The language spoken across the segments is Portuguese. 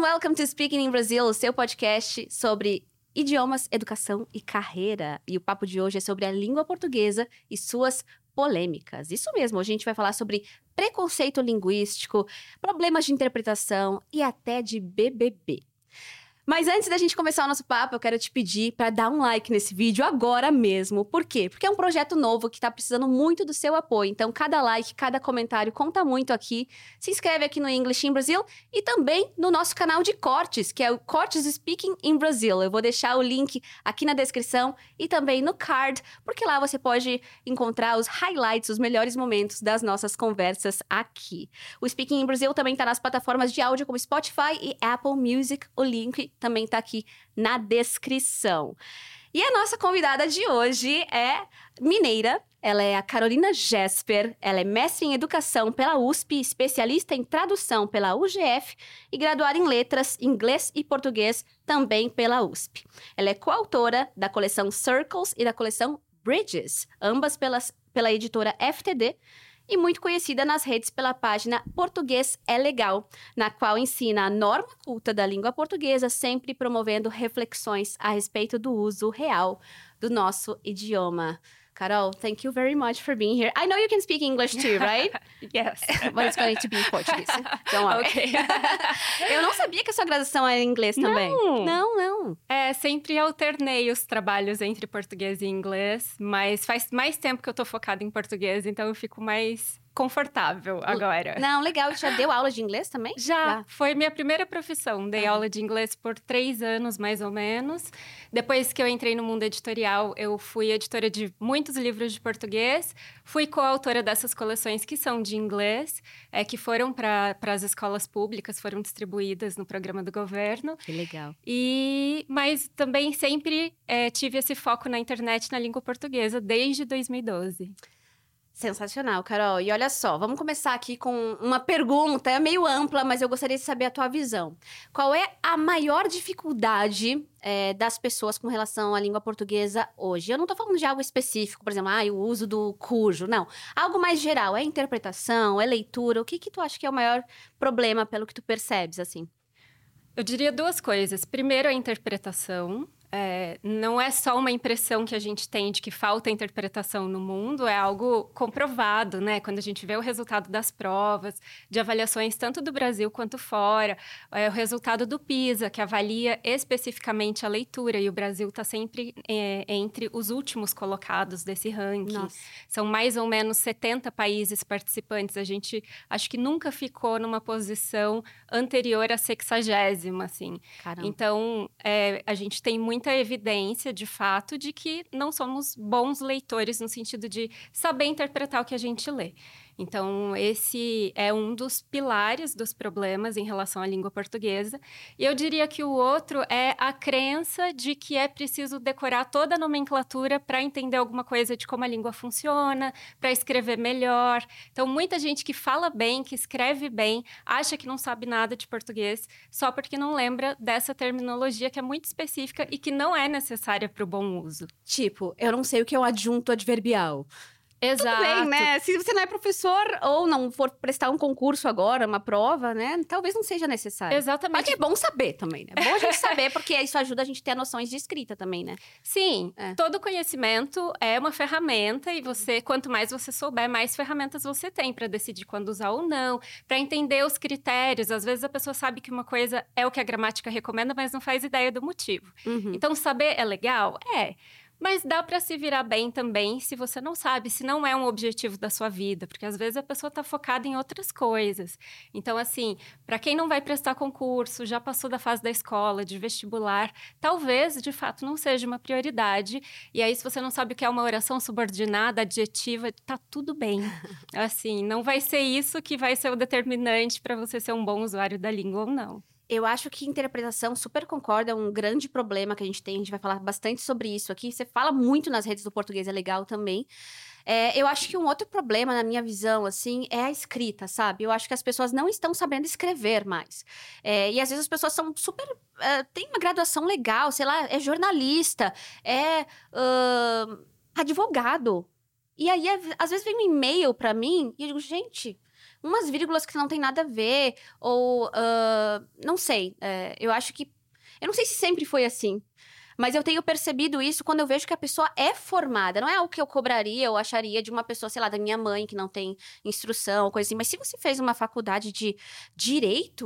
welcome to Speaking in Brazil, o seu podcast sobre idiomas, educação e carreira. E o papo de hoje é sobre a língua portuguesa e suas polêmicas. Isso mesmo, hoje a gente vai falar sobre preconceito linguístico, problemas de interpretação e até de BBB. Mas antes da gente começar o nosso papo, eu quero te pedir para dar um like nesse vídeo agora mesmo. Por quê? Porque é um projeto novo que tá precisando muito do seu apoio. Então, cada like, cada comentário conta muito aqui. Se inscreve aqui no English in Brazil e também no nosso canal de cortes, que é o Cortes Speaking in Brazil. Eu vou deixar o link aqui na descrição e também no card, porque lá você pode encontrar os highlights, os melhores momentos das nossas conversas aqui. O Speaking in Brazil também tá nas plataformas de áudio como Spotify e Apple Music. O link também tá aqui na descrição. E a nossa convidada de hoje é mineira. Ela é a Carolina Jesper. Ela é mestre em educação pela USP, especialista em tradução pela UGF e graduada em letras, inglês e português também pela USP. Ela é coautora da coleção Circles e da coleção Bridges, ambas pela editora FTD, e muito conhecida nas redes pela página Português é Legal, na qual ensina a norma culta da língua portuguesa, sempre promovendo reflexões a respeito do uso real do nosso idioma. Carol, thank you very much for being here. I know you can speak English too, right? Yes. But it's going to be in Portuguese. Don't worry. Okay. Eu não sabia que a sua graduação era em inglês também. Não. Sempre alternei os trabalhos entre português e inglês, mas faz mais tempo que eu tô focada em português, então eu fico mais confortável agora. Não, legal. E já deu aula de inglês também? Já. Foi minha primeira profissão. Dei aula de inglês por 3 anos, mais ou menos. Depois que eu entrei no mundo editorial, eu fui editora de muitos livros de português. Fui coautora dessas coleções que são de inglês, que foram para as escolas públicas, foram distribuídas no programa do governo. Que legal. Mas também sempre tive esse foco na internet, na língua portuguesa, desde 2012. Sensacional, Carol. E olha só, vamos começar aqui com uma pergunta, é meio ampla, mas eu gostaria de saber a tua visão. Qual é a maior dificuldade das pessoas com relação à língua portuguesa hoje? Eu não tô falando de algo específico, por exemplo, o uso do cujo, não. Algo mais geral, é interpretação, é leitura? O que tu acha que é o maior problema, pelo que tu percebes, assim? Eu diria 2 coisas. Primeiro, a interpretação. Não é só uma impressão que a gente tem de que falta interpretação no mundo, é algo comprovado, né? Quando a gente vê o resultado das provas, de avaliações tanto do Brasil quanto fora, o resultado do PISA, que avalia especificamente a leitura, e o Brasil está sempre entre os últimos colocados desse ranking. Nossa. São mais ou menos 70 países participantes, a gente acho que nunca ficou numa posição anterior à 60ª, assim. Caramba. Então, a gente tem muita evidência, de fato, de que não somos bons leitores no sentido de saber interpretar o que a gente lê. Então, esse é um dos pilares dos problemas em relação à língua portuguesa. E eu diria que o outro é a crença de que é preciso decorar toda a nomenclatura para entender alguma coisa de como a língua funciona, para escrever melhor. Então, muita gente que fala bem, que escreve bem, acha que não sabe nada de português só porque não lembra dessa terminologia que é muito específica e que não é necessária para o bom uso. Tipo, eu não sei o que é um adjunto adverbial. Exato. Tudo bem, né? Se você não é professor ou não for prestar um concurso agora, uma prova, né? Talvez não seja necessário. Exatamente. Mas é bom saber também, né? É bom a gente saber, porque isso ajuda a gente a ter noções de escrita também, né? Sim, todo conhecimento é uma ferramenta e quanto mais você souber, mais ferramentas você tem para decidir quando usar ou não, para entender os critérios. Às vezes a pessoa sabe que uma coisa é o que a gramática recomenda, mas não faz ideia do motivo. Então, saber é legal? Mas dá para se virar bem também se você não sabe, se não é um objetivo da sua vida, porque às vezes a pessoa está focada em outras coisas. Então, assim, para quem não vai prestar concurso, já passou da fase da escola, de vestibular, talvez, de fato, não seja uma prioridade. E aí, se você não sabe o que é uma oração subordinada, adjetiva, tá tudo bem. Assim, não vai ser isso que vai ser o determinante para você ser um bom usuário da língua ou não. Eu acho que interpretação, super concordo, é um grande problema que a gente vai falar bastante sobre isso aqui. Você fala muito nas redes do Português é Legal também. Eu acho que um outro problema, na minha visão, assim, é a escrita, sabe? Eu acho que as pessoas não estão sabendo escrever mais. E às vezes as pessoas são super... tem uma graduação legal, sei lá, é jornalista, advogado. E aí, às vezes vem um e-mail pra mim e eu digo, gente... umas vírgulas que não tem nada a ver, ou não sei. Eu acho que. Eu não sei se sempre foi assim. Mas eu tenho percebido isso quando eu vejo que a pessoa é formada. Não é algo que eu cobraria ou acharia de uma pessoa, sei lá, da minha mãe, que não tem instrução, coisa assim. Mas se você fez uma faculdade de direito,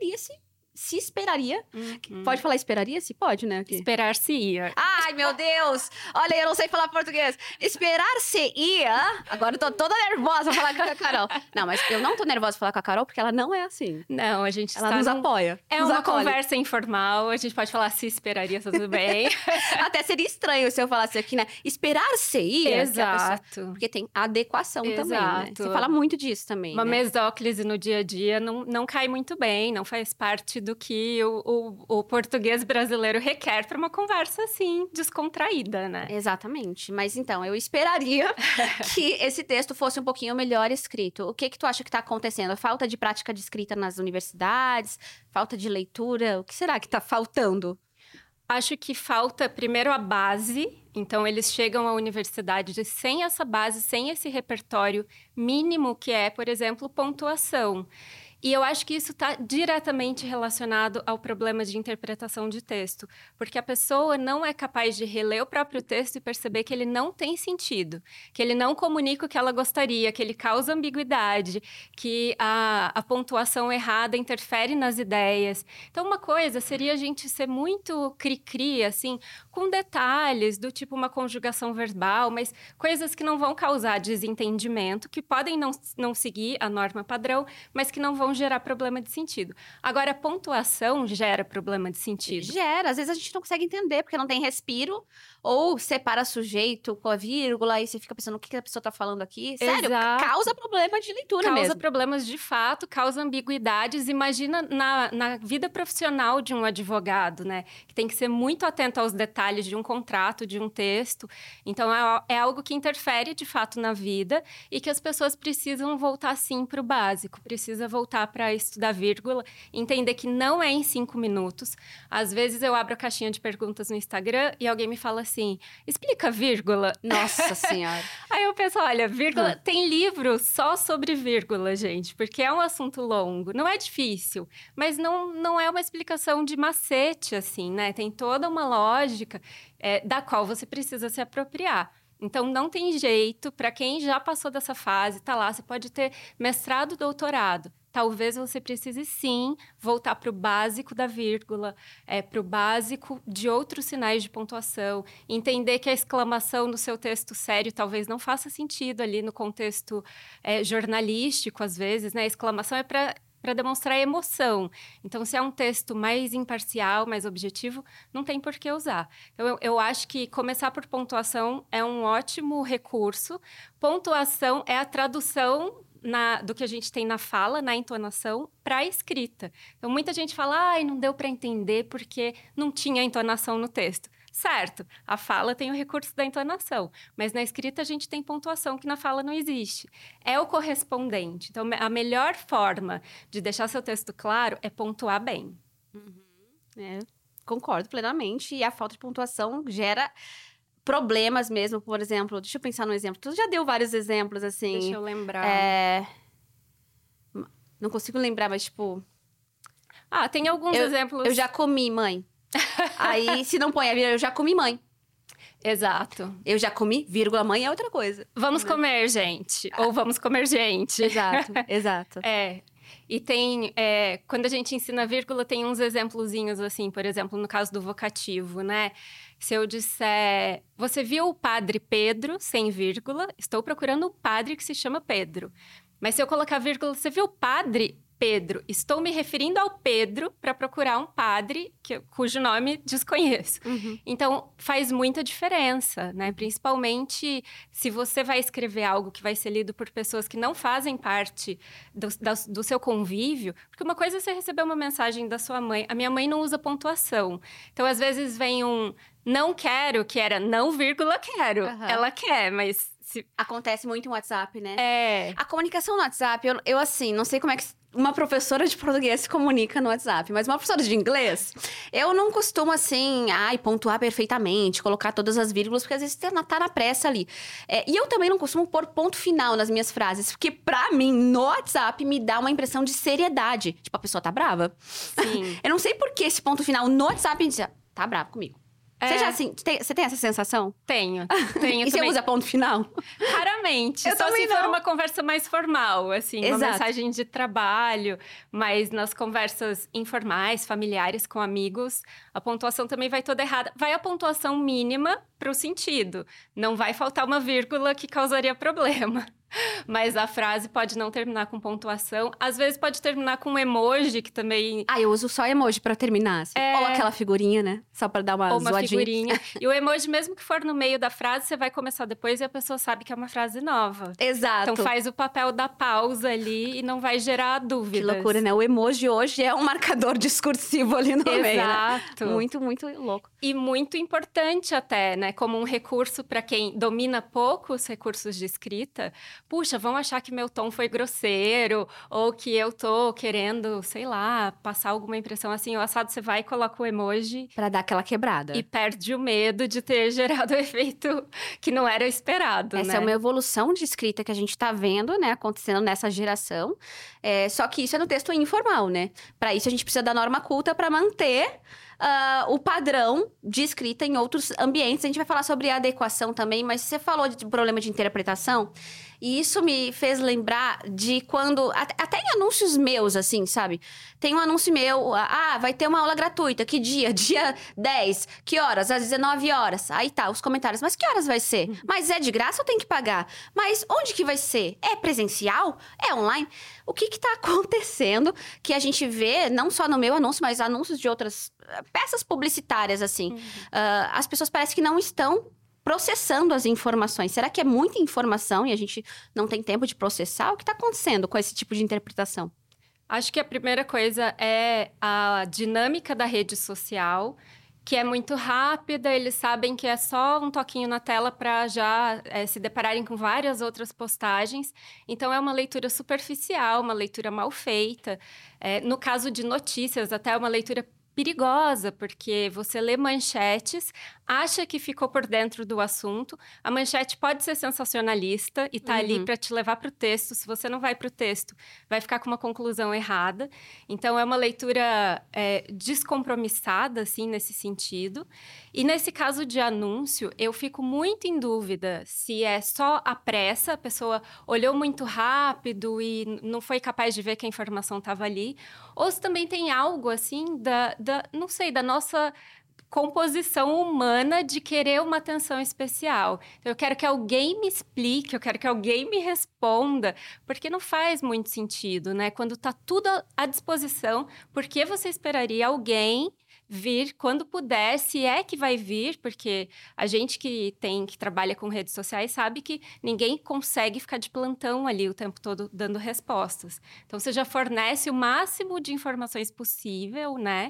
se esperaria. Pode falar esperaria-se? Pode, né? Aqui. Esperar-se-ia. Ai, meu Deus! Olha, eu não sei falar português. Esperar-se-ia. Agora eu tô toda nervosa pra falar com a Carol. Não, mas eu não tô nervosa pra falar com a Carol, porque ela não é assim. Não, a gente Ela nos apoia. É nos uma acolhe. conversa informal, a gente pode falar se esperaria, tudo bem. Até seria estranho se eu falasse aqui, né? Esperar-se-ia. Exato. Porque tem adequação também, né? Exato. Você fala muito disso também, Uma né? mesóclise no dia a dia não cai muito bem, não faz parte do que o português brasileiro requer para uma conversa, assim, descontraída, né? Exatamente. Mas então, eu esperaria que esse texto fosse um pouquinho melhor escrito. O que tu acha que tá acontecendo? Falta de prática de escrita nas universidades? Falta de leitura? O que será que tá faltando? Acho que falta, primeiro, a base. Então, eles chegam à universidade sem essa base, sem esse repertório mínimo que é, por exemplo, pontuação. E eu acho que isso está diretamente relacionado ao problema de interpretação de texto, porque a pessoa não é capaz de reler o próprio texto e perceber que ele não tem sentido, que ele não comunica o que ela gostaria, que ele causa ambiguidade, que a pontuação errada interfere nas ideias. Então, uma coisa seria a gente ser muito cri-cri, assim, com detalhes do tipo uma conjugação verbal, mas coisas que não vão causar desentendimento, que podem não seguir a norma padrão, mas que não vão gerar problema de sentido. Agora, a pontuação gera problema de sentido. Gera. Às vezes a gente não consegue entender, porque não tem respiro, ou separa sujeito com a vírgula, e você fica pensando, o que a pessoa tá falando aqui? Sério, Exato. causa problema de leitura mesmo. Causa problemas de fato, causa ambiguidades. Imagina na vida profissional de um advogado, né? Que tem que ser muito atento aos detalhes de um contrato, de um texto. Então, é algo que interfere, de fato, na vida e que as pessoas precisam voltar, sim, para o básico. Precisa voltar para estudar vírgula, entender que não é em 5 minutos. Às vezes, eu abro a caixinha de perguntas no Instagram e alguém me fala assim, explica vírgula. Nossa Senhora. Aí eu penso, olha, vírgula, tem livro só sobre vírgula, gente, porque é um assunto longo. Não é difícil, mas não é uma explicação de macete, assim, né? Tem toda uma lógica da qual você precisa se apropriar. Então, não tem jeito, para quem já passou dessa fase, tá lá, você pode ter mestrado, doutorado. Talvez você precise, sim, voltar para o básico da vírgula, para o básico de outros sinais de pontuação, entender que a exclamação no seu texto sério talvez não faça sentido ali no contexto jornalístico, às vezes, né? A exclamação é para demonstrar emoção. Então, se é um texto mais imparcial, mais objetivo, não tem por que usar. Então, eu acho que começar por pontuação é um ótimo recurso. Pontuação é a tradução do que a gente tem na fala, na entonação, para a escrita. Então, muita gente fala, não deu para entender porque não tinha entonação no texto. Certo, a fala tem o recurso da entonação, mas na escrita a gente tem pontuação que na fala não existe. É o correspondente. Então, a melhor forma de deixar seu texto claro é pontuar bem. Concordo plenamente. E a falta de pontuação gera problemas mesmo, por exemplo. Deixa eu pensar num exemplo. Tu já deu vários exemplos, assim. Deixa eu lembrar. Não consigo lembrar, mas tipo... tem alguns exemplos. Eu já comi, mãe. Aí, se não põe a vírgula, eu já comi, mãe. Exato. Eu já comi, vírgula, mãe é outra coisa. Vamos comer, gente. Ou vamos comer, gente. Exato, exato. E tem, quando a gente ensina vírgula, tem uns exemplozinhos assim, por exemplo, no caso do vocativo, né? Se eu disser, você viu o padre Pedro, sem vírgula, estou procurando um padre que se chama Pedro. Mas se eu colocar vírgula, você viu o padre Pedro, estou me referindo ao Pedro para procurar um padre cujo nome desconheço. Uhum. Então, faz muita diferença, né? Principalmente se você vai escrever algo que vai ser lido por pessoas que não fazem parte do seu convívio. Porque uma coisa é você receber uma mensagem da sua mãe. A minha mãe não usa pontuação. Então, às vezes, vem um não quero, que era não vírgula quero. Uhum. Ela quer, mas... Acontece muito em WhatsApp, né? É. A comunicação no WhatsApp, eu assim, não sei como é que uma professora de português se comunica no WhatsApp, mas uma professora de inglês, eu não costumo, assim, pontuar perfeitamente, colocar todas as vírgulas, porque às vezes tá na pressa ali. E eu também não costumo pôr ponto final nas minhas frases, porque pra mim, no WhatsApp, me dá uma impressão de seriedade. Tipo, a pessoa tá brava. Sim. Eu não sei por que esse ponto final no WhatsApp diz, tá bravo comigo. Você já, assim, você tem essa sensação? Tenho E também. você usa ponto final? Raramente. Eu só também se for não. uma conversa mais formal, assim. Uma Exato. mensagem de trabalho. Mas nas conversas informais, familiares, com amigos, a pontuação também vai toda errada. Vai a pontuação mínima pro sentido. Não vai faltar uma vírgula que causaria problema. Mas a frase pode não terminar com pontuação. Às vezes pode terminar com um emoji, que também... Eu uso só emoji pra terminar, assim. Ou aquela figurinha, né? Só pra dar uma Ou uma zoadinha. figurinha. E o emoji, mesmo que for no meio da frase, você vai começar depois e a pessoa sabe que é uma frase nova. Exato. Então faz o papel da pausa ali e não vai gerar dúvidas. Que loucura, né? O emoji hoje é um marcador discursivo ali no meio, né? Exato. Muito, muito louco. E muito importante até, né? Como um recurso para quem domina pouco os recursos de escrita. Puxa, vão achar que meu tom foi grosseiro ou que eu tô querendo, sei lá, passar alguma impressão assim. O assado, você vai e coloca o emoji Pra dar aquela quebrada. e perde o medo de ter gerado o efeito que não era esperado, Essa né? é uma evolução de escrita que a gente tá vendo, né? Acontecendo nessa geração. Só que isso é no texto informal, né? Pra isso, a gente precisa da norma culta pra manter o padrão de escrita em outros ambientes. A gente vai falar sobre adequação também, mas você falou de problema de interpretação. E isso me fez lembrar de quando... Até em anúncios meus, assim, sabe? Tem um anúncio meu, vai ter uma aula gratuita. Que dia? Dia 10. Que horas? Às 19 horas. Aí tá, os comentários. Mas que horas vai ser? Mas é de graça ou tem que pagar? Mas onde que vai ser? É presencial? É online? O que tá acontecendo que a gente vê, não só no meu anúncio, mas anúncios de outras peças publicitárias, assim. As pessoas parecem que não estão processando as informações. Será que é muita informação e a gente não tem tempo de processar? O que está acontecendo com esse tipo de interpretação? Acho que a primeira coisa é a dinâmica da rede social, que é muito rápida, eles sabem que é só um toquinho na tela para já se depararem com várias outras postagens. Então, é uma leitura superficial, uma leitura mal feita. No caso de notícias, até uma leitura perigosa, porque você lê manchetes, acha que ficou por dentro do assunto. A manchete pode ser sensacionalista e tá ali para te levar para o texto. Se você não vai para o texto, vai ficar com uma conclusão errada. Então, é uma leitura descompromissada, assim, nesse sentido. E nesse caso de anúncio, eu fico muito em dúvida se é só a pressa, a pessoa olhou muito rápido e não foi capaz de ver que a informação estava ali, ou se também tem algo, assim, não sei, da nossa composição humana de querer uma atenção especial. Então, eu quero que alguém me explique, eu quero que alguém me responda, porque não faz muito sentido, né? Quando tá tudo à disposição, por que você esperaria alguém vir quando puder, se é que vai vir, porque a gente que trabalha com redes sociais sabe que ninguém consegue ficar de plantão ali o tempo todo dando respostas. Então, você já fornece o máximo de informações possível, né?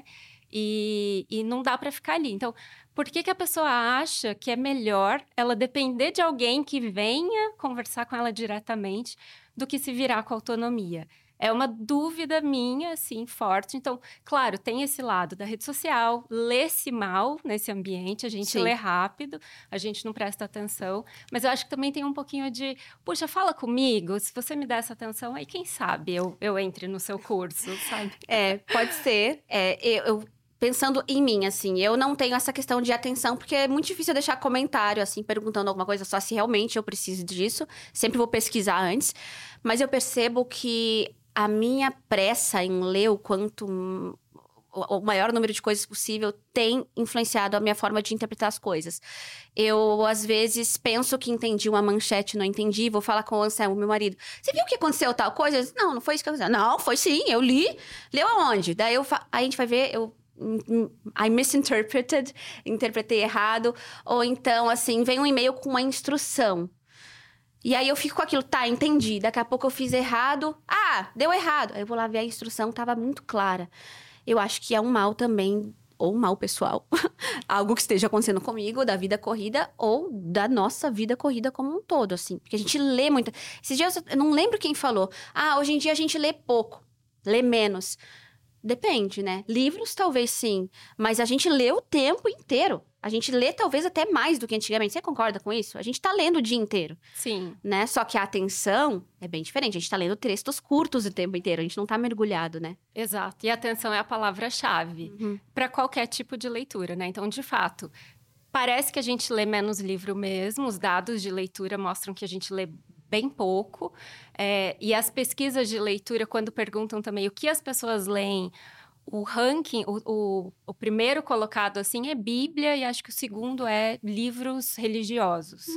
E não dá para ficar ali. Então, por que a pessoa acha que é melhor ela depender de alguém que venha conversar com ela diretamente do que se virar com autonomia? É uma dúvida minha, assim, forte. Então, claro, tem esse lado da rede social, lê-se mal nesse ambiente, a gente lê rápido, a gente não presta atenção. Mas eu acho que também tem um pouquinho de, puxa, fala comigo, se você me der essa atenção, aí quem sabe eu entre no seu curso, sabe? Pode ser. Pensando em mim, assim, eu não tenho essa questão de atenção, porque é muito difícil eu deixar comentário, assim, perguntando alguma coisa, só se realmente eu preciso disso. Sempre vou pesquisar antes. Mas eu percebo que a minha pressa em ler o maior número de coisas possível tem influenciado a minha forma de interpretar as coisas. Eu, às vezes, penso que entendi uma manchete, não entendi, vou falar com o Anselmo, meu marido. Você viu que aconteceu tal coisa? Eu disse, não foi isso que aconteceu. Não, foi sim, eu li. Leu aonde? Daí aí a gente vai ver, I misinterpreted, interpretei errado. Ou então, assim, vem um e-mail com uma instrução. E aí eu fico com aquilo, tá, entendi. Daqui a pouco eu fiz errado. Deu errado. Aí eu vou lá ver a instrução, tava muito clara. Eu acho que é um mal também, ou um mal pessoal. Algo que esteja acontecendo comigo, da vida corrida, ou da nossa vida corrida como um todo, assim. Porque a gente lê muito. Esses dias, eu não lembro quem falou. Hoje em dia a gente lê pouco. Lê menos. Depende, né? Livros, talvez sim. Mas a gente lê o tempo inteiro. A gente lê talvez até mais do que antigamente. Você concorda com isso? A gente tá lendo o dia inteiro. Sim. Né? Só que a atenção é bem diferente. A gente tá lendo textos curtos o tempo inteiro. A gente não tá mergulhado, né? Exato. E atenção é a palavra-chave para qualquer tipo de leitura, né? Então, de fato, parece que a gente lê menos livro mesmo. Os dados de leitura mostram que a gente lê bem pouco. E as pesquisas de leitura, quando perguntam também o que as pessoas leem, o ranking, o primeiro colocado, assim, é Bíblia, e acho que o segundo é livros religiosos.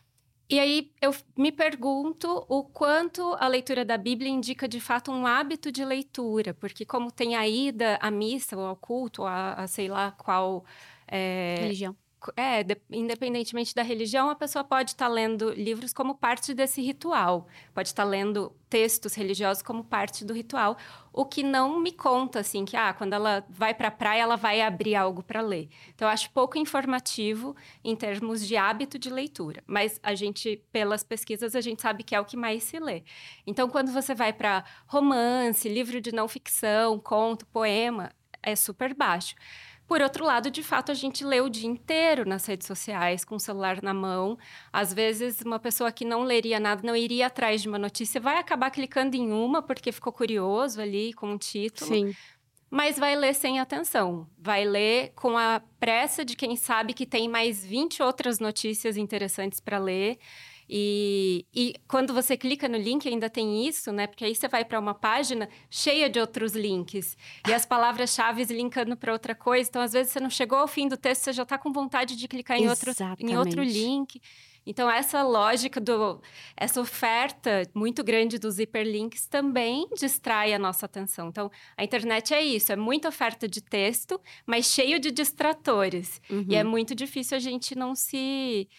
E aí, eu me pergunto o quanto a leitura da Bíblia indica, de fato, um hábito de leitura. Porque como tem a ida à missa, ou ao culto, ou a sei lá qual... Religião. Independentemente da religião, a pessoa pode estar lendo livros como parte desse ritual. Pode estar lendo textos religiosos como parte do ritual. O que não me conta, assim, que quando ela vai para a praia, ela vai abrir algo para ler. Então, eu acho pouco informativo em termos de hábito de leitura. Mas a gente, pelas pesquisas, a gente sabe que é o que mais se lê. Então, quando você vai para romance, livro de não ficção, conto, poema, é super baixo. Por outro lado, de fato, a gente lê o dia inteiro nas redes sociais, com o celular na mão. Às vezes, uma pessoa que não leria nada, não iria atrás de uma notícia, vai acabar clicando em uma, porque ficou curioso ali com um título. Sim. Mas vai ler sem atenção. Vai ler com a pressa de quem sabe que tem mais 20 outras notícias interessantes para ler. E quando você clica no link, ainda tem isso, né? Porque aí você vai para uma página cheia de outros links. E as palavras-chave linkando para outra coisa. Então, às vezes, você não chegou ao fim do texto, você já está com vontade de clicar em outro link. Então, essa lógica essa oferta muito grande dos hiperlinks também distrai a nossa atenção. Então, a internet é isso, é muita oferta de texto, mas cheio de distratores. E é muito difícil a gente não se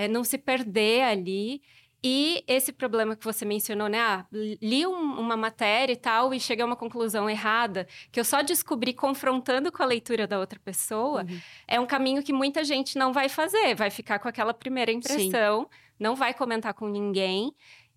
perder ali. E esse problema que você mencionou, né? Li uma matéria e tal, e cheguei a uma conclusão errada, que eu só descobri confrontando com a leitura da outra pessoa, é um caminho que muita gente não vai fazer. Vai ficar com aquela primeira impressão, não vai comentar com ninguém,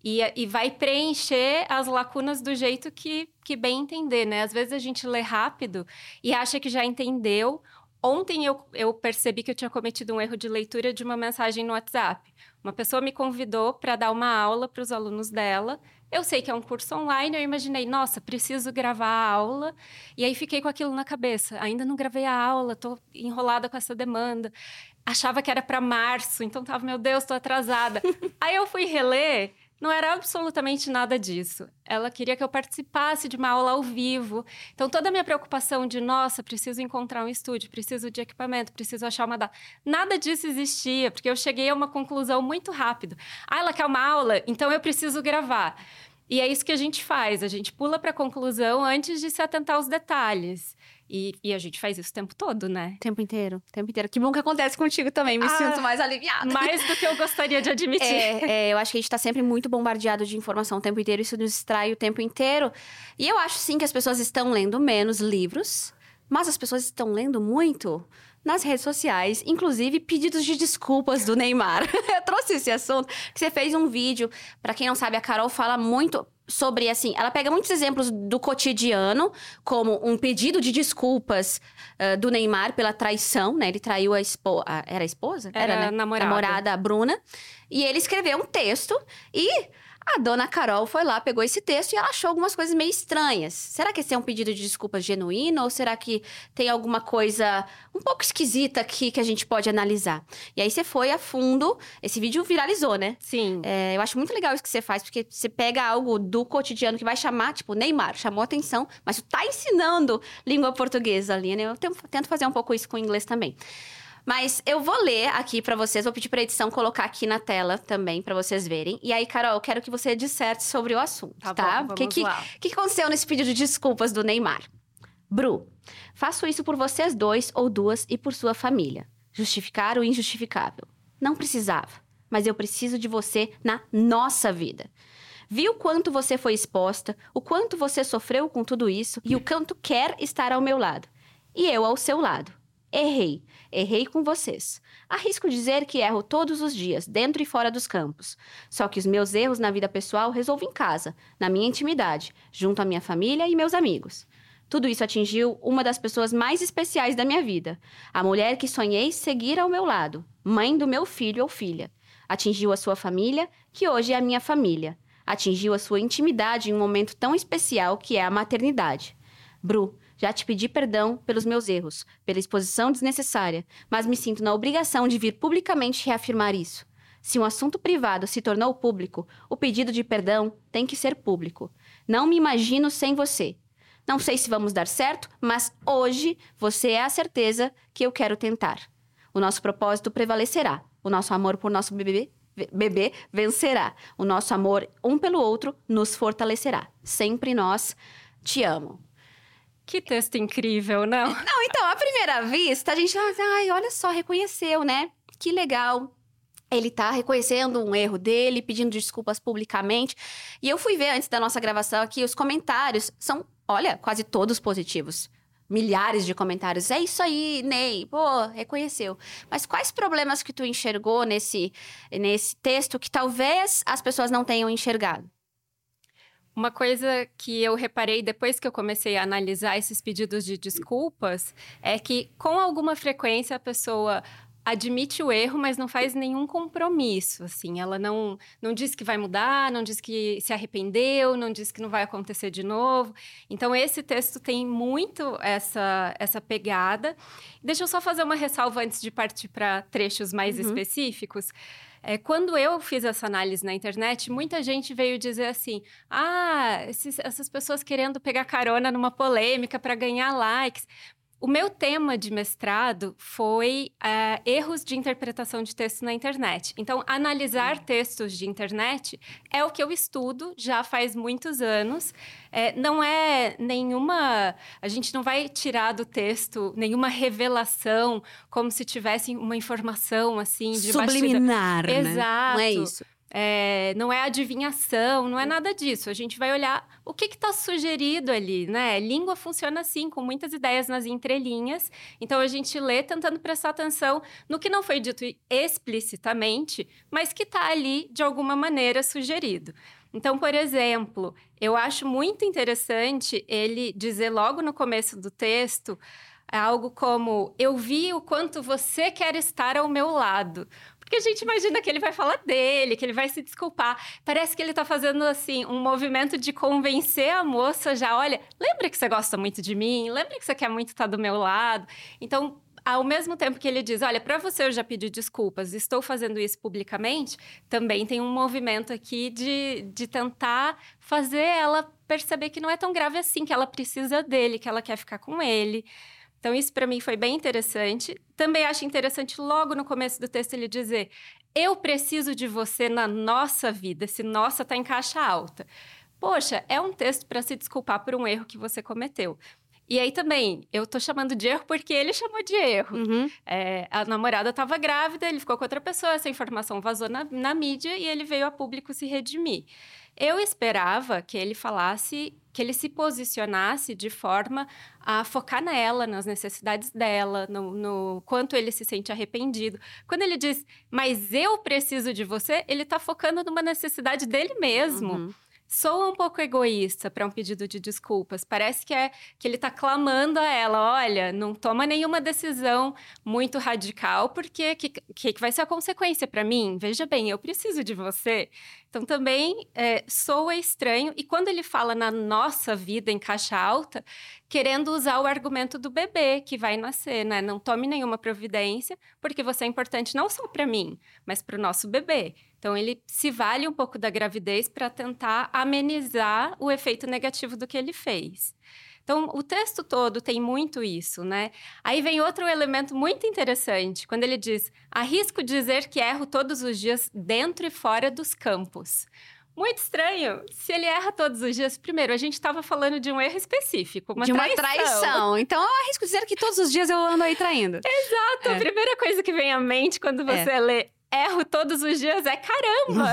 e vai preencher as lacunas do jeito que bem entender, né? Às vezes a gente lê rápido e acha que já entendeu. Ontem eu percebi que eu tinha cometido um erro de leitura de uma mensagem no WhatsApp. Uma pessoa me convidou para dar uma aula para os alunos dela. Eu sei que é um curso online, eu imaginei, nossa, preciso gravar a aula. E aí fiquei com aquilo na cabeça. Ainda não gravei a aula, estou enrolada com essa demanda. Achava que era para março, então tava, meu Deus, estou atrasada. Aí eu fui reler. Não era absolutamente nada disso. Ela queria que eu participasse de uma aula ao vivo. Então, toda a minha preocupação de, nossa, preciso encontrar um estúdio, preciso de equipamento, preciso achar uma data. Nada disso existia, porque eu cheguei a uma conclusão muito rápido. Ela quer uma aula, então eu preciso gravar. E é isso que a gente faz, a gente pula para a conclusão antes de se atentar aos detalhes. E a gente faz isso o tempo todo, né? O tempo inteiro. Que bom que acontece contigo também, me sinto mais aliviada. Mais do que eu gostaria de admitir. Eu acho que a gente tá sempre muito bombardeado de informação o tempo inteiro, isso nos distrai o tempo inteiro. E eu acho sim que as pessoas estão lendo menos livros, mas as pessoas estão lendo muito nas redes sociais, inclusive pedidos de desculpas do Neymar. Eu trouxe esse assunto, que você fez um vídeo. Pra quem não sabe, a Carol fala muito sobre, assim, ela pega muitos exemplos do cotidiano, como um pedido de desculpas do Neymar pela traição, né? Ele traiu a esposa. Era a esposa? Era, né? namorada, a Bruna. E ele escreveu um texto e a dona Carol foi lá, pegou esse texto e ela achou algumas coisas meio estranhas. Será que esse é um pedido de desculpas genuíno? Ou será que tem alguma coisa um pouco esquisita aqui que a gente pode analisar? E aí você foi a fundo. Esse vídeo viralizou, né? Sim. Eu acho muito legal isso que você faz, porque você pega algo do cotidiano que vai chamar, tipo, Neymar, chamou atenção, mas tu tá ensinando língua portuguesa ali, né? Eu tento fazer um pouco isso com o inglês também. Mas eu vou ler aqui pra vocês, vou pedir pra edição colocar aqui na tela também, pra vocês verem. E aí, Carol, eu quero que você disserte sobre o assunto, tá? Bom, vamos lá. O que aconteceu nesse pedido de desculpas do Neymar? Bru, faço isso por vocês dois ou duas e por sua família. Justificar o injustificável. Não precisava, mas eu preciso de você na nossa vida. Vi o quanto você foi exposta, o quanto você sofreu com tudo isso e o quanto quer estar ao meu lado. E eu ao seu lado. Errei. Errei com vocês. Arrisco dizer que erro todos os dias, dentro e fora dos campos. Só que os meus erros na vida pessoal resolvo em casa, na minha intimidade, junto à minha família e meus amigos. Tudo isso atingiu uma das pessoas mais especiais da minha vida. A mulher que sonhei seguir ao meu lado, mãe do meu filho ou filha. Atingiu a sua família, que hoje é a minha família. Atingiu a sua intimidade em um momento tão especial que é a maternidade. Bru, já te pedi perdão pelos meus erros, pela exposição desnecessária, mas me sinto na obrigação de vir publicamente reafirmar isso. Se um assunto privado se tornou público, o pedido de perdão tem que ser público. Não me imagino sem você. Não sei se vamos dar certo, mas hoje você é a certeza que eu quero tentar. O nosso propósito prevalecerá. O nosso amor por nosso bebê vencerá. O nosso amor um pelo outro nos fortalecerá. Sempre nós te amo. Que texto incrível, não? Não, então, à primeira vista, a gente... Ai, olha só, reconheceu, né? Que legal. Ele tá reconhecendo um erro dele, pedindo desculpas publicamente. E eu fui ver, antes da nossa gravação aqui, os comentários são, olha, quase todos positivos. Milhares de comentários. É isso aí, Ney. Pô, reconheceu. Mas quais problemas que tu enxergou nesse texto que talvez as pessoas não tenham enxergado? Uma coisa que eu reparei depois que eu comecei a analisar esses pedidos de desculpas é que, com alguma frequência, a pessoa admite o erro, mas não faz nenhum compromisso, assim. Ela não diz que vai mudar, não diz que se arrependeu, não diz que não vai acontecer de novo. Então, esse texto tem muito essa pegada. Deixa eu só fazer uma ressalva antes de partir para trechos mais específicos. Quando eu fiz essa análise na internet, muita gente veio dizer assim, essas pessoas querendo pegar carona numa polêmica para ganhar likes. O meu tema de mestrado foi erros de interpretação de texto na internet. Então, analisar textos de internet é o que eu estudo já faz muitos anos. Não é nenhuma... A gente não vai tirar do texto nenhuma revelação, como se tivesse uma informação, assim, de subliminar, né? Exato. Não é isso. Não é adivinhação, não é nada disso. A gente vai olhar o que está sugerido ali, né? Língua funciona assim, com muitas ideias nas entrelinhas. Então, a gente lê tentando prestar atenção no que não foi dito explicitamente, mas que está ali, de alguma maneira, sugerido. Então, por exemplo, eu acho muito interessante ele dizer logo no começo do texto algo como: eu vi o quanto você quer estar ao meu lado. Porque a gente imagina que ele vai falar dele, que ele vai se desculpar. Parece que ele tá fazendo, assim, um movimento de convencer a moça já. Olha, lembra que você gosta muito de mim? Lembra que você quer muito estar do meu lado? Então, ao mesmo tempo que ele diz, olha, para você eu já pedi desculpas, estou fazendo isso publicamente, também tem um movimento aqui de tentar fazer ela perceber que não é tão grave assim, que ela precisa dele, que ela quer ficar com ele. Então, isso para mim foi bem interessante. Também acho interessante, logo no começo do texto, ele dizer: eu preciso de você na nossa vida. Esse nossa tá em caixa alta. Poxa, é um texto para se desculpar por um erro que você cometeu. E aí também, eu tô chamando de erro porque ele chamou de erro. A namorada estava grávida, ele ficou com outra pessoa, essa informação vazou na mídia e ele veio a público se redimir. Eu esperava que ele falasse, que ele se posicionasse de forma a focar nela, nas necessidades dela, no quanto ele se sente arrependido. Quando ele diz, mas eu preciso de você, ele está focando numa necessidade dele mesmo. Soa um pouco egoísta para um pedido de desculpas. Parece que ele está clamando a ela, olha, não toma nenhuma decisão muito radical, porque que vai ser a consequência para mim? Veja bem, eu preciso de você. Então, também soa estranho. E quando ele fala na nossa vida em caixa alta, querendo usar o argumento do bebê que vai nascer, né? Não tome nenhuma providência, porque você é importante não só para mim, mas para o nosso bebê. Então, ele se vale um pouco da gravidez para tentar amenizar o efeito negativo do que ele fez. Então, o texto todo tem muito isso, né? Aí vem outro elemento muito interessante, quando ele diz: arrisco dizer que erro todos os dias dentro e fora dos campos. Muito estranho. Se ele erra todos os dias, primeiro, a gente estava falando de um erro específico, uma traição. Então, eu arrisco dizer que todos os dias eu ando aí traindo. Exato. A primeira coisa que vem à mente quando você lê erro todos os dias é caramba.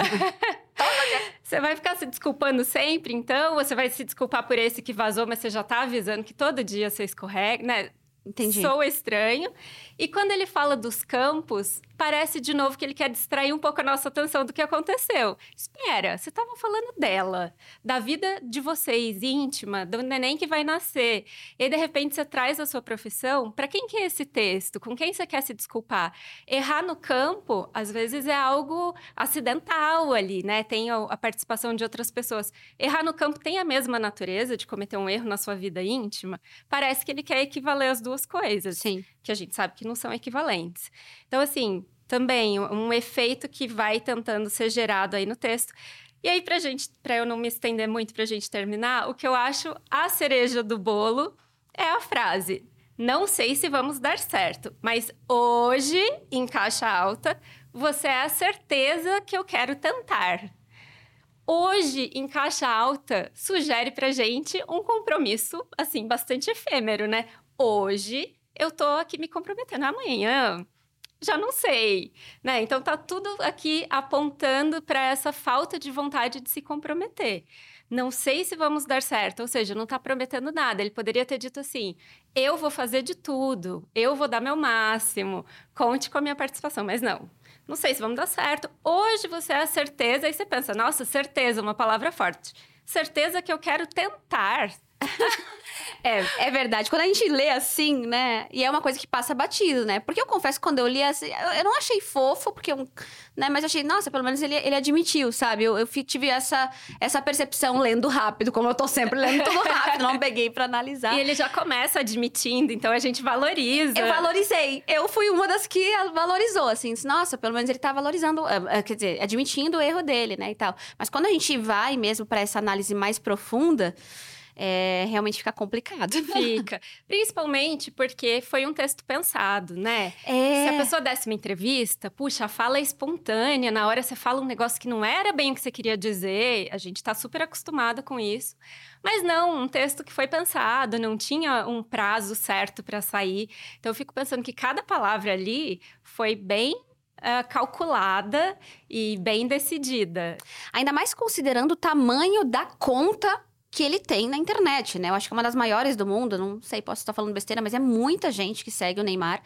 Você vai ficar se desculpando sempre, então? Você vai se desculpar por esse que vazou, mas você já tá avisando que todo dia você escorrega, né? Entendi. soa estranho. E quando ele fala dos campos, parece de novo que ele quer distrair um pouco a nossa atenção do que aconteceu. Espera, você estava falando dela, da vida de vocês, íntima, do neném que vai nascer. E de repente você traz a sua profissão. Para quem que é esse texto? Com quem você quer se desculpar? Errar no campo, às vezes, é algo acidental ali, né? Tem a participação de outras pessoas. Errar no campo tem a mesma natureza de cometer um erro na sua vida íntima? Parece que ele quer equivaler as duas coisas. Sim. Que a gente sabe que não são equivalentes. Então, assim, também um efeito que vai tentando ser gerado aí no texto. E aí, para eu não me estender muito, pra gente terminar, o que eu acho a cereja do bolo é a frase: não sei se vamos dar certo, mas hoje, em caixa alta, você é a certeza que eu quero tentar. Hoje, em caixa alta, sugere pra gente um compromisso, assim, bastante efêmero, né? Hoje, eu tô aqui me comprometendo. Amanhã, já não sei, né? Então, tá tudo aqui apontando para essa falta de vontade de se comprometer. Não sei se vamos dar certo, ou seja, não tá prometendo nada. Ele poderia ter dito assim: eu vou fazer de tudo, eu vou dar meu máximo, conte com a minha participação, mas não. Não sei se vamos dar certo. Hoje você é a certeza, aí você pensa: nossa, certeza, uma palavra forte. Certeza que eu quero tentar. É verdade. Quando a gente lê assim, né? E é uma coisa que passa batido, né? Porque eu confesso que quando eu li assim, eu não achei fofo, porque né? Mas eu achei, nossa, pelo menos ele admitiu, sabe? Eu tive essa percepção lendo rápido, como eu tô sempre lendo tudo rápido, não peguei pra analisar. E ele já começa admitindo, então a gente valoriza. Eu valorizei. Eu fui uma das que valorizou, assim. Nossa, pelo menos ele tá valorizando, quer dizer, admitindo o erro dele, né, e tal. Mas quando a gente vai mesmo pra essa análise mais profunda, realmente fica complicado. Fica. Principalmente porque foi um texto pensado, né? Se a pessoa desse uma entrevista, puxa, a fala é espontânea, na hora você fala um negócio que não era bem o que você queria dizer, a gente tá super acostumado com isso. Mas não, um texto que foi pensado, não tinha um prazo certo para sair. Então eu fico pensando que cada palavra ali foi bem calculada e bem decidida. Ainda mais considerando o tamanho da conta que ele tem na internet, né? Eu acho que é uma das maiores do mundo, não sei, posso estar falando besteira, mas é muita gente que segue o Neymar.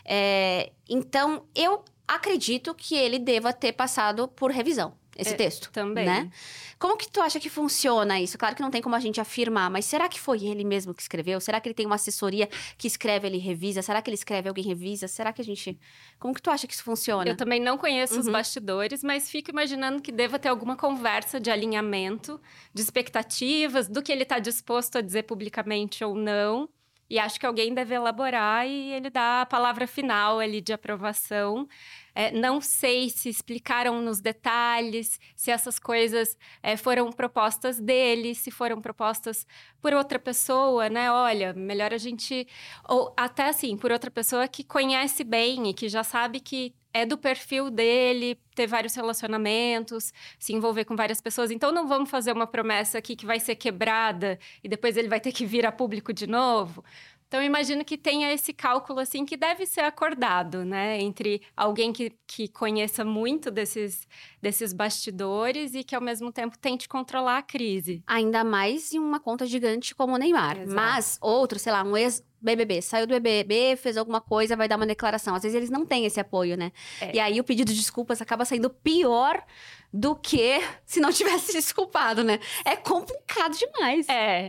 Então, eu acredito que ele deva ter passado por revisão, esse texto. Também. Né? Como que tu acha que funciona isso? Claro que não tem como a gente afirmar, mas será que foi ele mesmo que escreveu? Será que ele tem uma assessoria que escreve, ele revisa? Será que ele escreve, alguém revisa? Será que a gente... Como que tu acha que isso funciona? Eu também não conheço os bastidores, mas fico imaginando que deva ter alguma conversa de alinhamento, de expectativas, do que ele está disposto a dizer publicamente ou não. E acho que alguém deve elaborar e ele dá a palavra final ali de aprovação. Não sei se explicaram nos detalhes, se essas coisas foram propostas dele, se foram propostas por outra pessoa, né? Olha, melhor a gente... Ou até assim, por outra pessoa que conhece bem e que já sabe que é do perfil dele ter vários relacionamentos, se envolver com várias pessoas. Então, não vamos fazer uma promessa aqui que vai ser quebrada e depois ele vai ter que vir a público de novo. Então, eu imagino que tenha esse cálculo, assim, que deve ser acordado, né? Entre alguém que conheça muito desses bastidores e que, ao mesmo tempo, tente controlar a crise. Ainda mais em uma conta gigante como o Neymar. Exato. Mas outro, sei lá, um ex-BBB, saiu do BBB, fez alguma coisa, vai dar uma declaração. Às vezes eles não têm esse apoio, né? E aí o pedido de desculpas acaba saindo pior do que se não tivesse se desculpado, né? É complicado demais.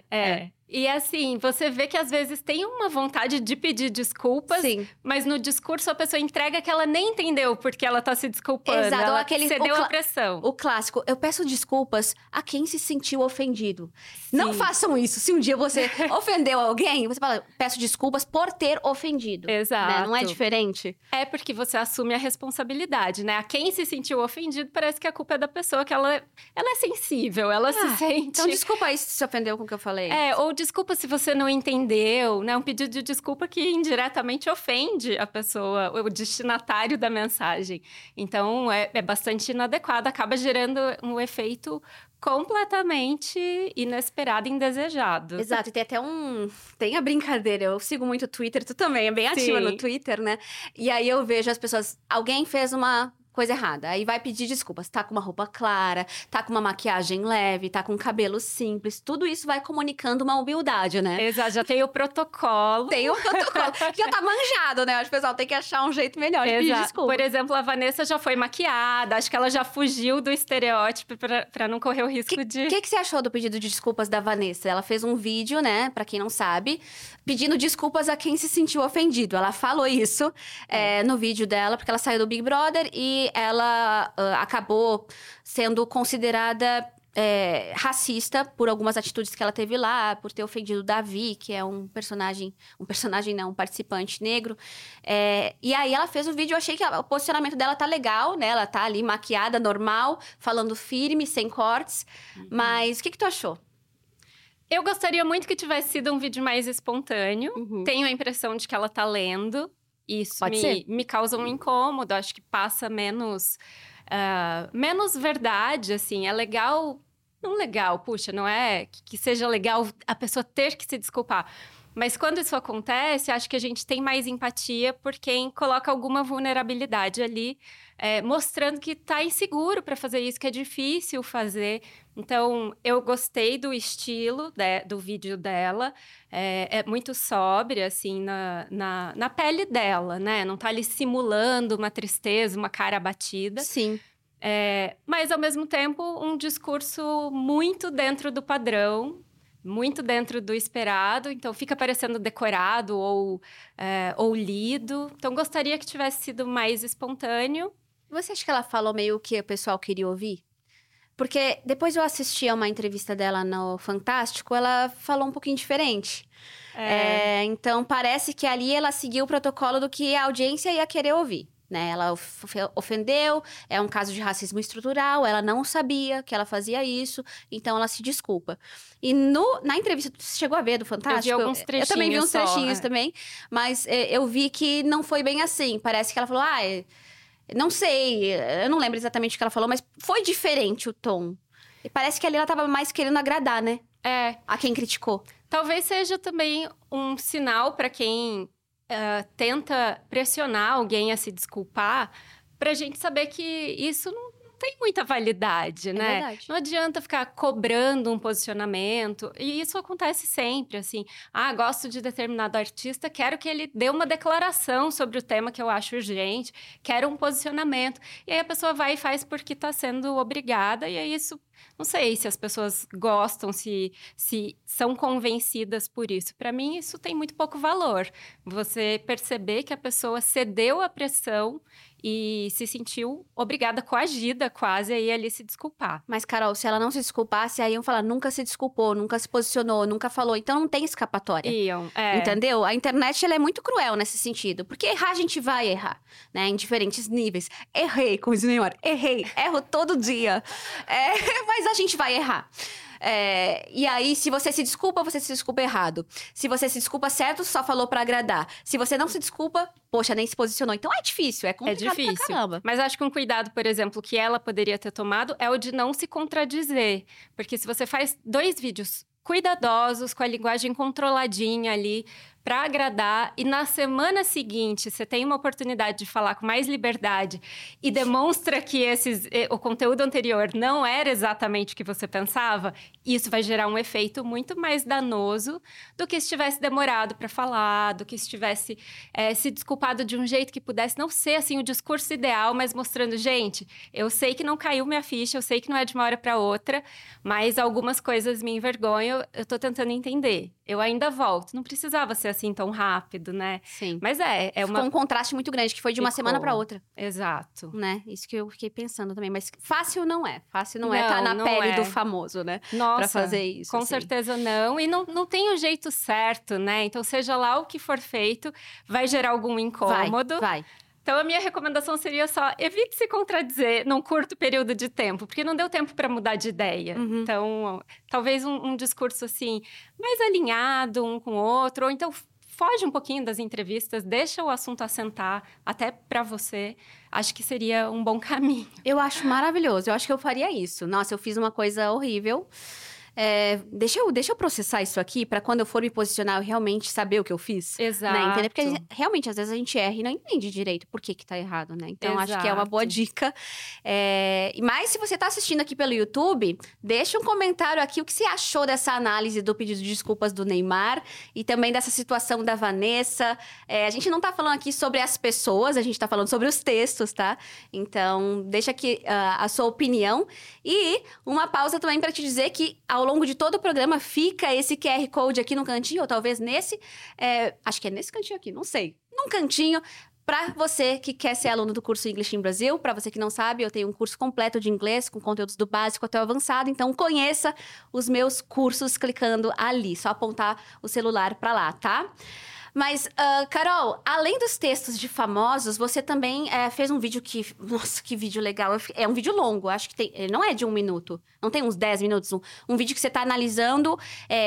E assim, você vê que às vezes tem uma vontade de pedir desculpas, Sim. mas no discurso a pessoa entrega que ela nem entendeu porque ela tá se desculpando. Exato, ela aquele cedeu à pressão. O clássico, eu peço desculpas a quem se sentiu ofendido. Sim. Não façam isso. Se um dia você ofendeu alguém, você fala, peço desculpas por ter ofendido. Exato. Né? Não é diferente? É porque você assume a responsabilidade, né? A quem se sentiu ofendido, parece que a culpa é da pessoa, que ela é sensível, ela se sente... Então desculpa aí se se ofendeu com o que eu falei. Ou desculpa se você não entendeu, né? Um pedido de desculpa que indiretamente ofende a pessoa, o destinatário da mensagem. Então, é bastante inadequado, acaba gerando um efeito completamente inesperado e indesejado. Exato, e tem até tem a brincadeira, eu sigo muito o Twitter, tu também é bem ativa no Twitter, né? E aí eu vejo as pessoas, alguém fez uma coisa errada. Aí vai pedir desculpas. Tá com uma roupa clara, tá com uma maquiagem leve, tá com um cabelo simples. Tudo isso vai comunicando uma humildade, né? Exato, já tem o protocolo. Tem o protocolo, que já tá manjado, né? Acho que o pessoal tem que achar um jeito melhor de pedir desculpa. Por exemplo, a Vanessa já foi maquiada. Acho que ela já fugiu do estereótipo pra não correr o risco de... O que você achou do pedido de desculpas da Vanessa? Ela fez um vídeo, né? Pra quem não sabe, pedindo desculpas a quem se sentiu ofendido. Ela falou isso no vídeo dela, porque ela saiu do Big Brother e ela acabou sendo considerada racista por algumas atitudes que ela teve lá, por ter ofendido o Davi, que é um participante negro. E aí ela fez o vídeo, eu achei que o posicionamento dela tá legal, né? Ela tá ali maquiada, normal, falando firme, sem cortes. Mas o que tu achou? Eu gostaria muito que tivesse sido um vídeo mais espontâneo. Tenho a impressão de que ela tá lendo. Isso me causa um incômodo. Acho que passa menos verdade, assim. É legal... Não legal, puxa, não é que seja legal a pessoa ter que se desculpar. Mas quando isso acontece, acho que a gente tem mais empatia por quem coloca alguma vulnerabilidade ali, mostrando que tá inseguro para fazer isso, que é difícil fazer. Então, eu gostei do estilo do vídeo dela. É muito sóbria, assim, na pele dela, né? Não tá ali simulando uma tristeza, uma cara abatida. Sim. Mas, ao mesmo tempo, um discurso muito dentro do padrão, muito dentro do esperado. Então, fica parecendo decorado ou lido. Então, gostaria que tivesse sido mais espontâneo. Você acha que ela falou meio o que o pessoal queria ouvir? Porque depois eu assisti a uma entrevista dela no Fantástico, ela falou um pouquinho diferente. Então, parece que ali ela seguiu o protocolo do que a audiência ia querer ouvir. Né? Ela ofendeu, é um caso de racismo estrutural, ela não sabia que ela fazia isso, então ela se desculpa. E na entrevista, você chegou a ver do Fantástico? Eu vi alguns trechinhos. Eu também vi uns trechinhos também, mas eu vi que não foi bem assim. Parece que ela falou, não sei, eu não lembro exatamente o que ela falou, mas foi diferente o tom. E parece que ali ela tava mais querendo agradar, né? A quem criticou. Talvez seja também um sinal para quem... tenta pressionar alguém a se desculpar, pra gente saber que isso não tem muita validade, né? Verdade. Não adianta ficar cobrando um posicionamento. E isso acontece sempre, assim. Gosto de determinado artista, quero que ele dê uma declaração sobre o tema que eu acho urgente, quero um posicionamento. E aí a pessoa vai e faz porque está sendo obrigada, e aí isso... Não sei se as pessoas gostam, se são convencidas por isso. Para mim, isso tem muito pouco valor. Você perceber que a pessoa cedeu à pressão e se sentiu obrigada, coagida quase, a ir ali se desculpar. Mas, Carol, se ela não se desculpasse, aí iam falar, nunca se desculpou, nunca se posicionou, nunca falou. Então, não tem escapatória. Entendeu? A internet, ela é muito cruel nesse sentido. Porque errar, a gente vai errar, né? Em diferentes níveis. Errei, como diz o Neymar. Erro todo dia. Mas a gente vai errar. E aí, se você se desculpa errado. Se você se desculpa certo, só falou pra agradar. Se você não se desculpa, poxa, nem se posicionou. Então é difícil, é complicado pra caramba. Mas acho que um cuidado, por exemplo, que ela poderia ter tomado é o de não se contradizer. Porque se você faz 2 vídeos cuidadosos, com a linguagem controladinha ali, para agradar, e na semana seguinte você tem uma oportunidade de falar com mais liberdade e demonstra que o conteúdo anterior não era exatamente o que você pensava, isso vai gerar um efeito muito mais danoso do que se tivesse demorado para falar, do que se tivesse se desculpado de um jeito que pudesse não ser assim o discurso ideal, mas mostrando, gente, eu sei que não caiu minha ficha, eu sei que não é de uma hora para outra, mas algumas coisas me envergonham, eu tô tentando entender. Eu ainda volto. Não precisava ser assim tão rápido, né? Sim. Mas Ficou um contraste muito grande, que foi de uma semana para outra. Exato. Né? Isso que eu fiquei pensando também. Mas fácil não é. Fácil não é estar na pele do famoso, né? Nossa, pra fazer isso. Com certeza não. E não tem o jeito certo, né? Então, seja lá o que for feito, vai gerar algum incômodo. Vai. Então, a minha recomendação seria só, evite se contradizer num curto período de tempo, porque não deu tempo para mudar de ideia. Então, talvez um discurso, assim, mais alinhado um com o outro, ou então foge um pouquinho das entrevistas, deixa o assunto assentar, até para você. Acho que seria um bom caminho. Eu acho maravilhoso, eu acho que eu faria isso. Nossa, eu fiz uma coisa horrível. deixa eu processar isso aqui pra quando eu for me posicionar, eu realmente saber o que eu fiz. Exato. Né? Entender? Porque realmente, às vezes, a gente erra e não entende direito por que tá errado, né? Então, acho que é uma boa dica. Mas, se você tá assistindo aqui pelo YouTube, deixa um comentário aqui o que você achou dessa análise do pedido de desculpas do Neymar e também dessa situação da Vanessa. A gente não tá falando aqui sobre as pessoas, a gente tá falando sobre os textos, tá? Então, deixa aqui a sua opinião. E uma pausa também para te dizer que ao longo de todo o programa fica esse QR Code aqui no cantinho, ou talvez nesse. Acho que é nesse cantinho aqui, não sei. Num cantinho. Para você que quer ser aluno do curso English in Brasil, para você que não sabe, eu tenho um curso completo de inglês com conteúdos do básico até o avançado. Então, conheça os meus cursos clicando ali. Só apontar o celular para lá, tá? Mas, Carol, além dos textos de famosos, você também fez um vídeo que... Nossa, que vídeo legal. É um vídeo longo, acho que ele não é de 1 minuto. Não tem uns 10 minutos. Um vídeo que você tá analisando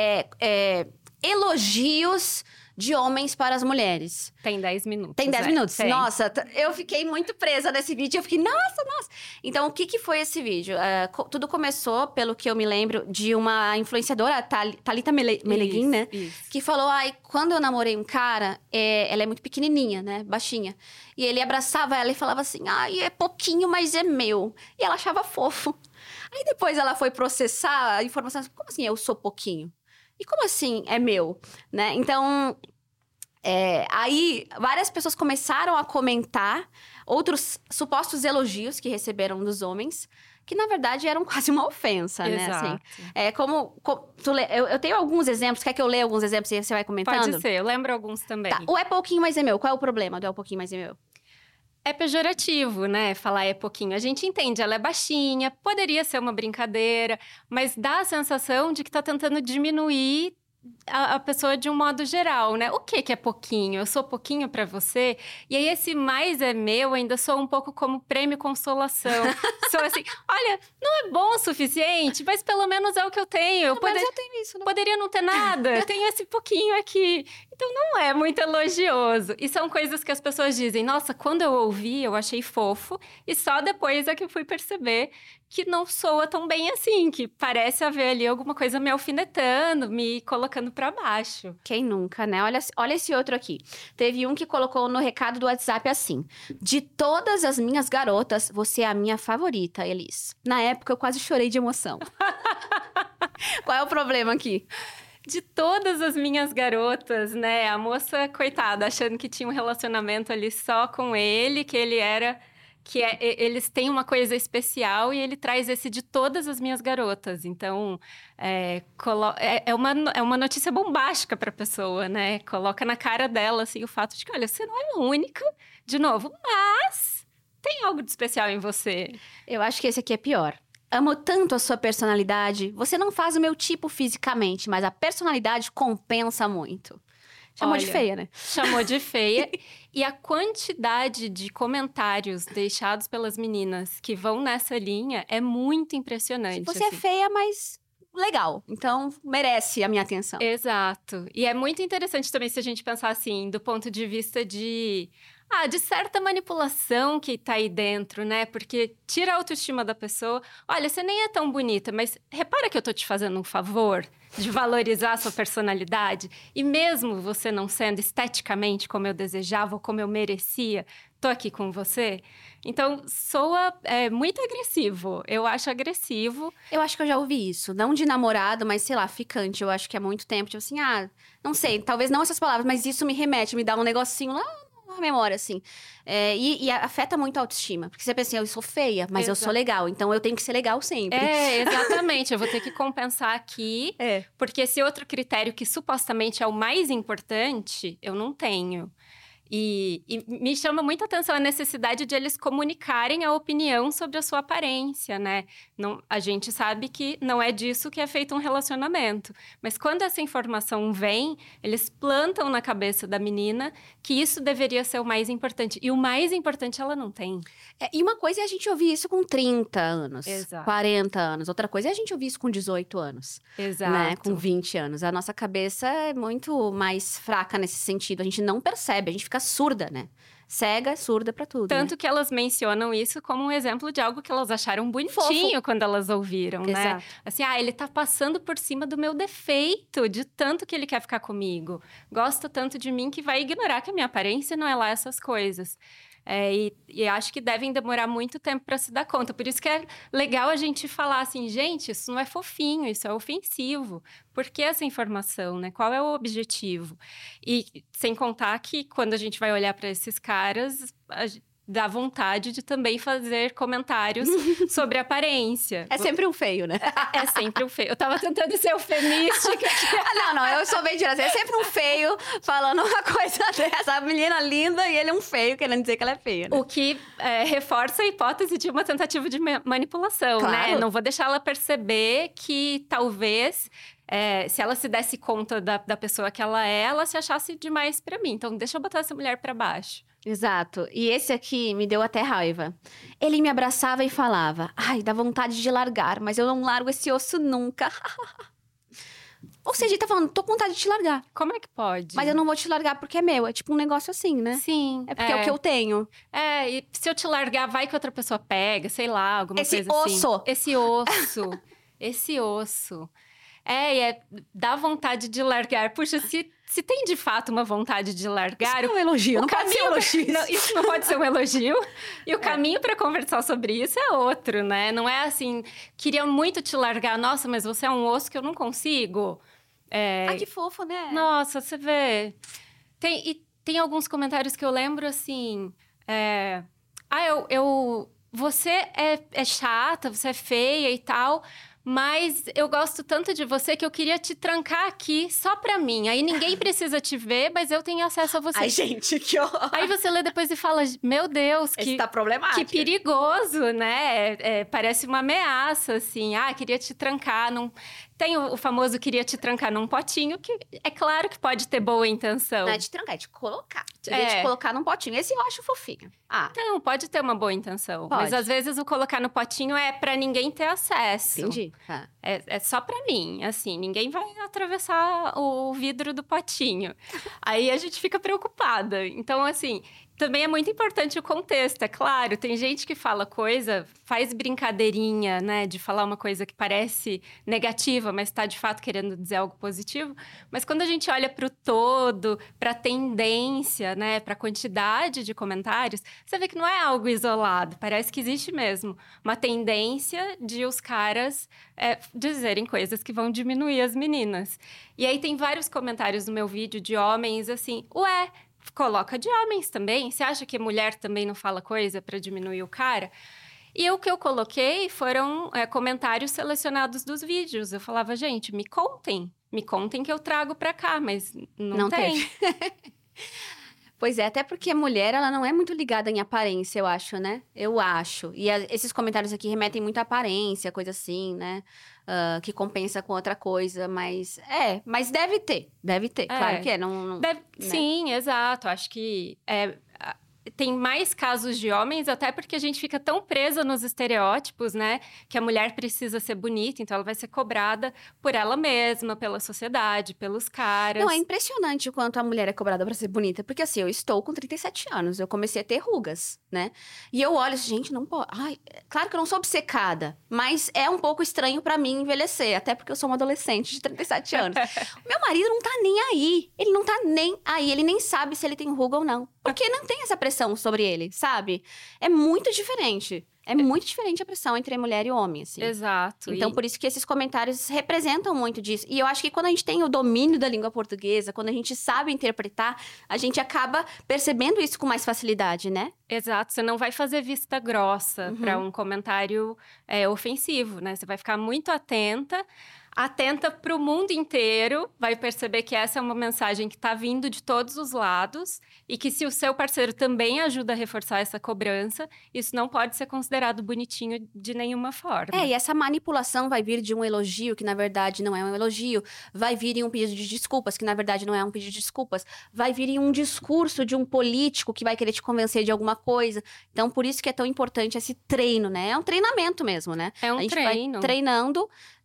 elogios de homens para as mulheres. Tem 10 minutos. Tem 10 minutos? Tem. Nossa, eu fiquei muito presa nesse vídeo. Eu fiquei, nossa. Então, o que foi esse vídeo? Tudo começou, pelo que eu me lembro, de uma influenciadora, Thalita Meneguin, né? Isso. Que falou, quando eu namorei um cara, ela é muito pequenininha, né? Baixinha. E ele abraçava ela e falava assim, é pouquinho, mas é meu. E ela achava fofo. Aí depois ela foi processar a informação. Como assim eu sou pouquinho? E como assim é meu? Né? Então, aí várias pessoas começaram a comentar outros supostos elogios que receberam dos homens, que na verdade eram quase uma ofensa, Exato. né? Assim, eu tenho alguns exemplos, quer que eu leia alguns exemplos e você vai comentando? Pode ser, eu lembro alguns também. Tá, o é pouquinho, mas é meu. Qual é o problema do é pouquinho, mas é meu? É pejorativo, né? Falar é pouquinho. A gente entende, ela é baixinha, poderia ser uma brincadeira, mas dá a sensação de que tá tentando diminuir a pessoa de um modo geral, né? O que é pouquinho? Eu sou pouquinho pra você? E aí esse mais é meu ainda sou um pouco como prêmio consolação. Sou assim, olha, não é bom o suficiente, mas pelo menos é o que eu tenho. Mas eu tenho isso, não. Poderia não ter nada, eu tenho esse pouquinho aqui. Então não é muito elogioso. E são coisas que as pessoas dizem, nossa, quando eu ouvi, eu achei fofo. E só depois é que eu fui perceber que não soa tão bem assim, que parece haver ali alguma coisa me alfinetando, me colocando pra baixo. Quem nunca, né? Olha esse outro aqui. Teve um que colocou no recado do WhatsApp assim: de todas as minhas garotas, você é a minha favorita, Elis. Na época, eu quase chorei de emoção. Qual é o problema aqui? De todas as minhas garotas, né? A moça, coitada, achando que tinha um relacionamento ali só com ele, que ele era... eles têm uma coisa especial e ele traz esse de todas as minhas garotas. Então, é uma notícia bombástica para a pessoa, né? Coloca na cara dela, assim, o fato de que, olha, você não é a única, de novo, mas tem algo de especial em você. Eu acho que esse aqui é pior. Amo tanto a sua personalidade. Você não faz o meu tipo fisicamente, mas a personalidade compensa muito. Chamou de feia, né? Chamou de feia. E a quantidade de comentários deixados pelas meninas que vão nessa linha é muito impressionante. Você é feia, mas legal. Então, merece a minha atenção. Exato. E é muito interessante também se a gente pensar assim, do ponto de vista de certa manipulação que tá aí dentro, né? Porque tira a autoestima da pessoa. Olha, você nem é tão bonita, mas repara que eu tô te fazendo um favor de valorizar a sua personalidade. E mesmo você não sendo esteticamente como eu desejava ou como eu merecia, tô aqui com você. Então, soa muito agressivo. Eu acho agressivo. Eu acho que eu já ouvi isso. Não de namorado, mas sei lá, ficante. Eu acho que há muito tempo. Tipo assim, não sei, talvez não essas palavras, mas isso me remete, me dá um negocinho lá na memória, assim. E afeta muito a autoestima. Porque você pensa assim, eu sou feia, mas eu sou legal. Então, eu tenho que ser legal sempre. Exatamente. Eu vou ter que compensar aqui. Porque esse outro critério que supostamente é o mais importante, eu não tenho. E me chama muita atenção a necessidade de eles comunicarem a opinião sobre a sua aparência, né? A gente sabe que não é disso que é feito um relacionamento. Mas quando essa informação vem, eles plantam na cabeça da menina que isso deveria ser o mais importante. E o mais importante ela não tem. E uma coisa é a gente ouvir isso com 30 anos, Exato. 40 anos. Outra coisa é a gente ouvir isso com 18 anos. Exato. Né? Com 20 anos. A nossa cabeça é muito mais fraca nesse sentido. A gente não percebe, a gente fica fica surda, né? Cega, surda pra tudo. Tanto né? que elas mencionam isso como um exemplo de algo que elas acharam bonitinho Fofo. quando elas ouviram, né? Exato. Assim, ele tá passando por cima do meu defeito, de tanto que ele quer ficar comigo. Gosta tanto de mim que vai ignorar que a minha aparência não é lá essas coisas. E acho que devem demorar muito tempo para se dar conta. Por isso que é legal a gente falar assim, gente, isso não é fofinho, isso é ofensivo. Por que essa informação, né? Qual é o objetivo? E sem contar que quando a gente vai olhar para esses caras, dá vontade de também fazer comentários sobre aparência. É sempre um feio, né? É sempre um feio. Eu tava tentando ser eufemística. Não, eu sou bem direta. É sempre um feio falando uma coisa dessa. A menina linda e ele é um feio, querendo dizer que ela é feia, né? O que reforça a hipótese de uma tentativa de manipulação, Claro. né? Não vou deixar ela perceber que talvez... se ela se desse conta da pessoa que ela se achasse demais pra mim. Então, deixa eu botar essa mulher pra baixo. Exato. E esse aqui me deu até raiva. Ele me abraçava e falava: ai, dá vontade de largar, mas eu não largo esse osso nunca. Ou seja, ele tá falando, tô com vontade de te largar. Como é que pode? Mas eu não vou te largar porque é meu. É tipo um negócio assim, né? Sim. É porque é o que eu tenho. E se eu te largar, vai que outra pessoa pega, sei lá, alguma Esse coisa assim. osso. Esse osso. Esse osso. Dá vontade de largar. Puxa, se tem de fato uma vontade de largar... Isso é um elogio, não pode ser um elogio. Não, isso não pode ser um elogio. E o caminho para conversar sobre isso é outro, né? Não é assim, queria muito te largar. Nossa, mas você é um osso que eu não consigo. Ai, que fofo, né? Nossa, você vê. Tem alguns comentários que eu lembro assim... Você é chata, você é feia e tal... Mas eu gosto tanto de você que eu queria te trancar aqui só pra mim. Aí ninguém precisa te ver, mas eu tenho acesso a você. Ai, gente, que horror. Aí você lê depois e fala, meu Deus, Esse tá problemático. que perigoso, né? Parece uma ameaça, assim. Queria te trancar num... Tem o famoso queria te trancar num potinho, que é claro que pode ter boa intenção. Não é de trancar, é de colocar. Queria te colocar num potinho. Esse eu acho fofinho. Então, pode ter uma boa intenção. Pode. Mas às vezes o colocar no potinho é pra ninguém ter acesso. Entendi. É só pra mim, assim. Ninguém vai atravessar o vidro do potinho. Aí a gente fica preocupada. Então, assim... Também é muito importante o contexto, é claro. Tem gente que fala coisa, faz brincadeirinha, né? De falar uma coisa que parece negativa, mas está de fato querendo dizer algo positivo. Mas quando a gente olha para o todo, para a tendência, né? Para a quantidade de comentários, você vê que não é algo isolado. Parece que existe mesmo uma tendência de os caras dizerem coisas que vão diminuir as meninas. E aí tem vários comentários no meu vídeo de homens assim, coloca de homens também. Você acha que mulher também não fala coisa para diminuir o cara? E o que eu coloquei foram comentários selecionados dos vídeos. Eu falava, gente, me contem que eu trago para cá, mas não tem. Pois é, até porque a mulher, ela não é muito ligada em aparência, eu acho, né? Eu acho. E esses comentários aqui remetem muito à aparência, coisa assim, né? Que compensa com outra coisa, mas... mas deve ter, claro que é. Não, né? Sim, exato. Acho que tem mais casos de homens, até porque a gente fica tão presa nos estereótipos, né? Que a mulher precisa ser bonita, então ela vai ser cobrada por ela mesma, pela sociedade, pelos caras. Não, é impressionante o quanto a mulher é cobrada pra ser bonita. Porque assim, eu estou com 37 anos, eu comecei a ter rugas, né? E eu olho assim, gente, não pode... Ai, claro que eu não sou obcecada, mas é um pouco estranho pra mim envelhecer. Até porque eu sou uma adolescente de 37 anos. Meu marido não tá nem aí. Ele não tá nem aí. Ele nem sabe se ele tem ruga ou não. Porque não tem essa pressão sobre ele, sabe? É muito diferente. É muito diferente a pressão entre a mulher e o homem, assim. Exato. Então, por isso que esses comentários representam muito disso. E eu acho que quando a gente tem o domínio da língua portuguesa, quando a gente sabe interpretar, a gente acaba percebendo isso com mais facilidade, né? Exato. Você não vai fazer vista grossa para um comentário ofensivo, né? Você vai ficar muito atenta para o mundo inteiro, vai perceber que essa é uma mensagem que está vindo de todos os lados e que se o seu parceiro também ajuda a reforçar essa cobrança, isso não pode ser considerado bonitinho de nenhuma forma. E essa manipulação vai vir de um elogio, que na verdade não é um elogio, vai vir em um pedido de desculpas, que na verdade não é um pedido de desculpas, vai vir em um discurso de um político que vai querer te convencer de alguma coisa. Então, por isso que é tão importante esse treino, né? É um treinamento mesmo, né? É um a gente treino. vai treinando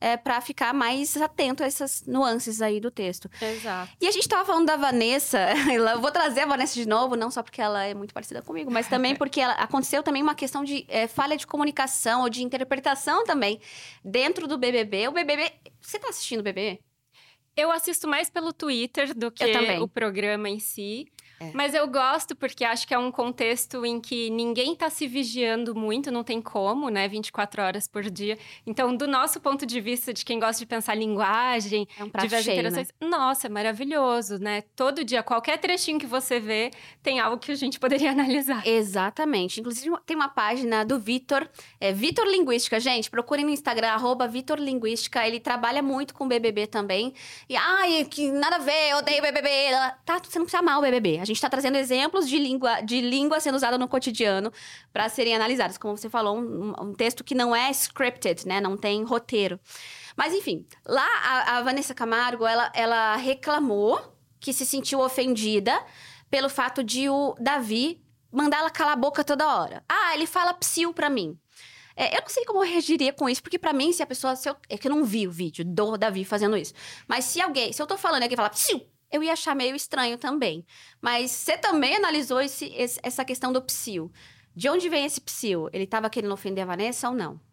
para ficar mais atento a essas nuances aí do texto. Exato. E a gente tava falando da Vanessa, eu vou trazer a Vanessa de novo, não só porque ela é muito parecida comigo, mas também porque aconteceu também uma questão de falha de comunicação ou de interpretação também dentro do BBB. O BBB, você tá assistindo o BBB? Eu assisto mais pelo Twitter do que o programa em si. Mas eu gosto porque acho que é um contexto em que ninguém tá se vigiando muito, não tem como, né? 24 horas por dia. Então, do nosso ponto de vista, de quem gosta de pensar linguagem, de ver as interações, nossa, é maravilhoso, né? Todo dia, qualquer trechinho que você vê, tem algo que a gente poderia analisar. Exatamente. Inclusive, tem uma página do Vitor, Vitor Linguística, gente. Procurem no Instagram, @Vitor Linguística. Ele trabalha muito com BBB também. E, que nada a ver, eu odeio BBB. Tá, você não precisa amar o BBB. A gente tá trazendo exemplos de língua sendo usada no cotidiano para serem analisados. Como você falou, um texto que não é scripted, né? Não tem roteiro. Mas, enfim, lá a Vanessa Camargo, ela reclamou que se sentiu ofendida pelo fato de o Davi mandar ela calar a boca toda hora. Ele fala psiu pra mim. Eu não sei como eu reagiria com isso, porque pra mim, se a pessoa... é que eu não vi o vídeo do Davi fazendo isso. Mas se eu tô falando e alguém fala psiu, eu ia achar meio estranho também. Mas você também analisou essa questão do psiu. De onde vem esse psiu? Ele tava querendo ofender a Vanessa ou não?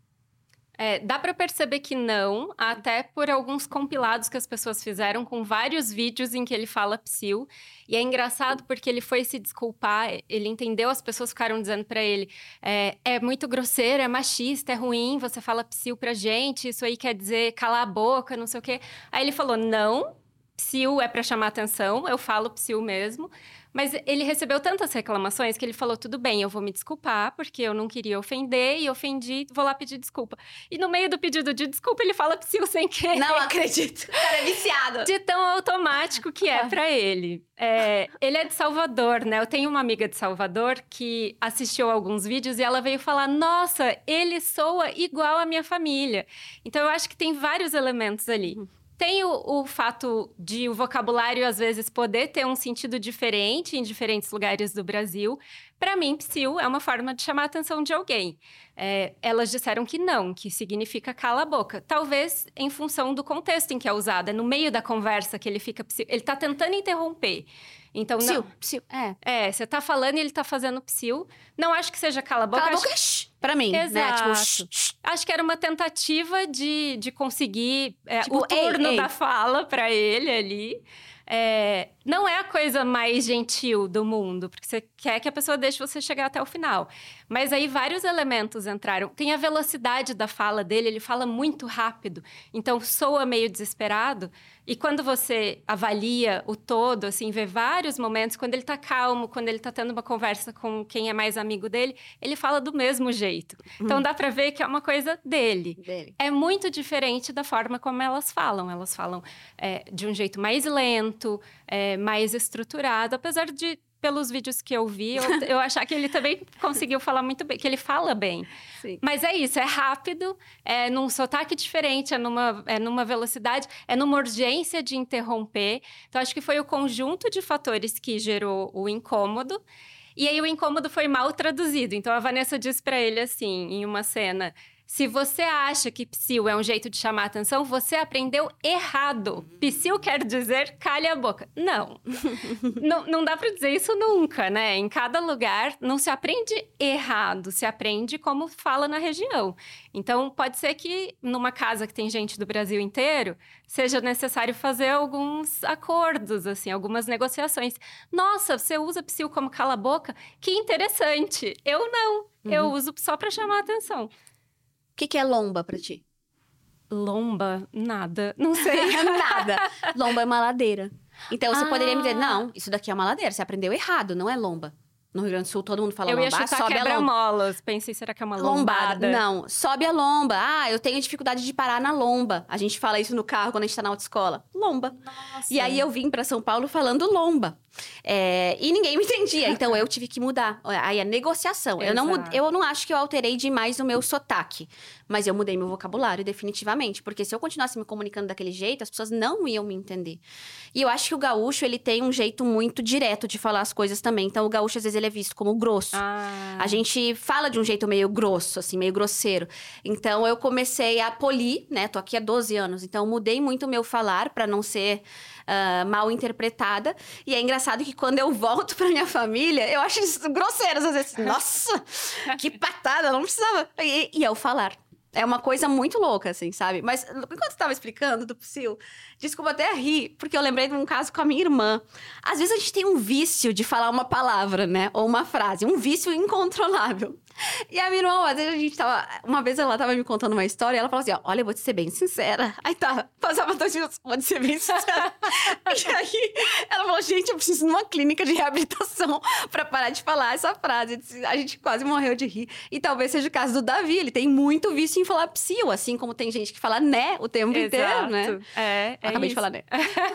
Dá pra perceber que não, até por alguns compilados que as pessoas fizeram com vários vídeos em que ele fala psiu. E é engraçado porque ele foi se desculpar, ele entendeu, as pessoas ficaram dizendo pra ele é muito grosseiro, é machista, é ruim, você fala psiu pra gente, isso aí quer dizer calar a boca, não sei o quê. Aí ele falou, não, psiu é pra chamar atenção, eu falo psiu mesmo. Mas ele recebeu tantas reclamações que ele falou, tudo bem, eu vou me desculpar, porque eu não queria ofender, e ofendi, vou lá pedir desculpa. E no meio do pedido de desculpa, ele fala psiu sem querer. Não acredito, o cara é viciado. De tão automático que é pra ele. Ele é de Salvador, né? Eu tenho uma amiga de Salvador que assistiu alguns vídeos e ela veio falar, nossa, ele soa igual a minha família. Então, eu acho que tem vários elementos ali. Tem o fato de o vocabulário, às vezes, poder ter um sentido diferente em diferentes lugares do Brasil. Para mim, psiu é uma forma de chamar a atenção de alguém. Elas disseram que não, que significa cala a boca. Talvez em função do contexto em que é usado. É no meio da conversa que ele fica psiu. Ele tá tentando interromper. Então, psiu. Você tá falando e ele tá fazendo psiu. Não acho que seja cala a boca. Cala a boca, pra mim, exato. Né? Tipo, acho que era uma tentativa de conseguir o turno da fala pra ele ali. Não é a coisa mais gentil do mundo, porque você quer que a pessoa deixe você chegar até o final. Mas aí vários elementos entraram. Tem a velocidade da fala dele, ele fala muito rápido, então soa meio desesperado. E quando você avalia o todo, assim, vê vários momentos, quando ele tá calmo, quando ele tá tendo uma conversa com quem é mais amigo dele, ele fala do mesmo jeito. Então dá pra ver que é uma coisa dele. É muito diferente da forma como elas falam. Elas falam de um jeito mais lento, mais estruturado, apesar de, pelos vídeos que eu vi, eu achar que ele também conseguiu falar muito bem, que ele fala bem. Sim. Mas é isso, é rápido, é num sotaque diferente, é numa velocidade, é numa urgência de interromper. Então, acho que foi o conjunto de fatores que gerou o incômodo. E aí, o incômodo foi mal traduzido. Então, a Vanessa disse para ele assim, em uma cena... Se você acha que psiu é um jeito de chamar a atenção, você aprendeu errado. Psiu quer dizer cale a boca. Não. Não dá para dizer isso nunca, né? Em cada lugar não se aprende errado, se aprende como fala na região. Então, pode ser que numa casa que tem gente do Brasil inteiro, seja necessário fazer alguns acordos, assim, algumas negociações. Nossa, você usa psiu como cala a boca? Que interessante. Eu não. Eu uso só para chamar a atenção. O que é lomba pra ti? Lomba? Nada. Não sei. Nada. Lomba é uma ladeira. Então, você poderia me dizer, não, isso daqui é uma ladeira. Você aprendeu errado, não é lomba. No Rio Grande do Sul, todo mundo fala lomba. Eu ia chutar quebra-molas. Pensei, será que é uma lombada? Não, sobe a lomba. Eu tenho dificuldade de parar na lomba. A gente fala isso no carro quando a gente tá na autoescola. Lomba. Nossa. E aí, eu vim pra São Paulo falando lomba. E ninguém me entendia, então eu tive que mudar. Aí a negociação. Eu não acho que eu alterei demais o meu sotaque, mas eu mudei meu vocabulário definitivamente, porque se eu continuasse me comunicando daquele jeito, as pessoas não iam me entender. E eu acho que o gaúcho, ele tem um jeito muito direto de falar as coisas também. Então o gaúcho, às vezes, ele é visto como grosso. A gente fala de um jeito meio grosso, assim, meio grosseiro. Então eu comecei a polir, né? Tô aqui há 12 anos, então eu mudei muito o meu falar pra não ser mal interpretada. E é engraçado que quando eu volto pra minha família, eu acho eles grosseiros às vezes. Nossa, que patada, não precisava. E é o falar. É uma coisa muito louca, assim, sabe? Mas enquanto você tava explicando do Psyll, desculpa até rir, porque eu lembrei de um caso com a minha irmã. Às vezes a gente tem um vício de falar uma palavra, né? Ou uma frase, um vício incontrolável. E a minha irmã, às vezes a gente tava... Uma vez ela tava me contando uma história e ela falou assim, ó, olha, eu vou te ser bem sincera. Aí tá, passava 2 minutos, vou te ser bem sincera. E aí ela falou, gente, eu preciso de uma clínica de reabilitação pra parar de falar essa frase. A gente quase morreu de rir. E talvez seja o caso do Davi, ele tem muito vício em falar Psyll, assim como tem gente que fala né o tempo inteiro, né? Acabei de falar né.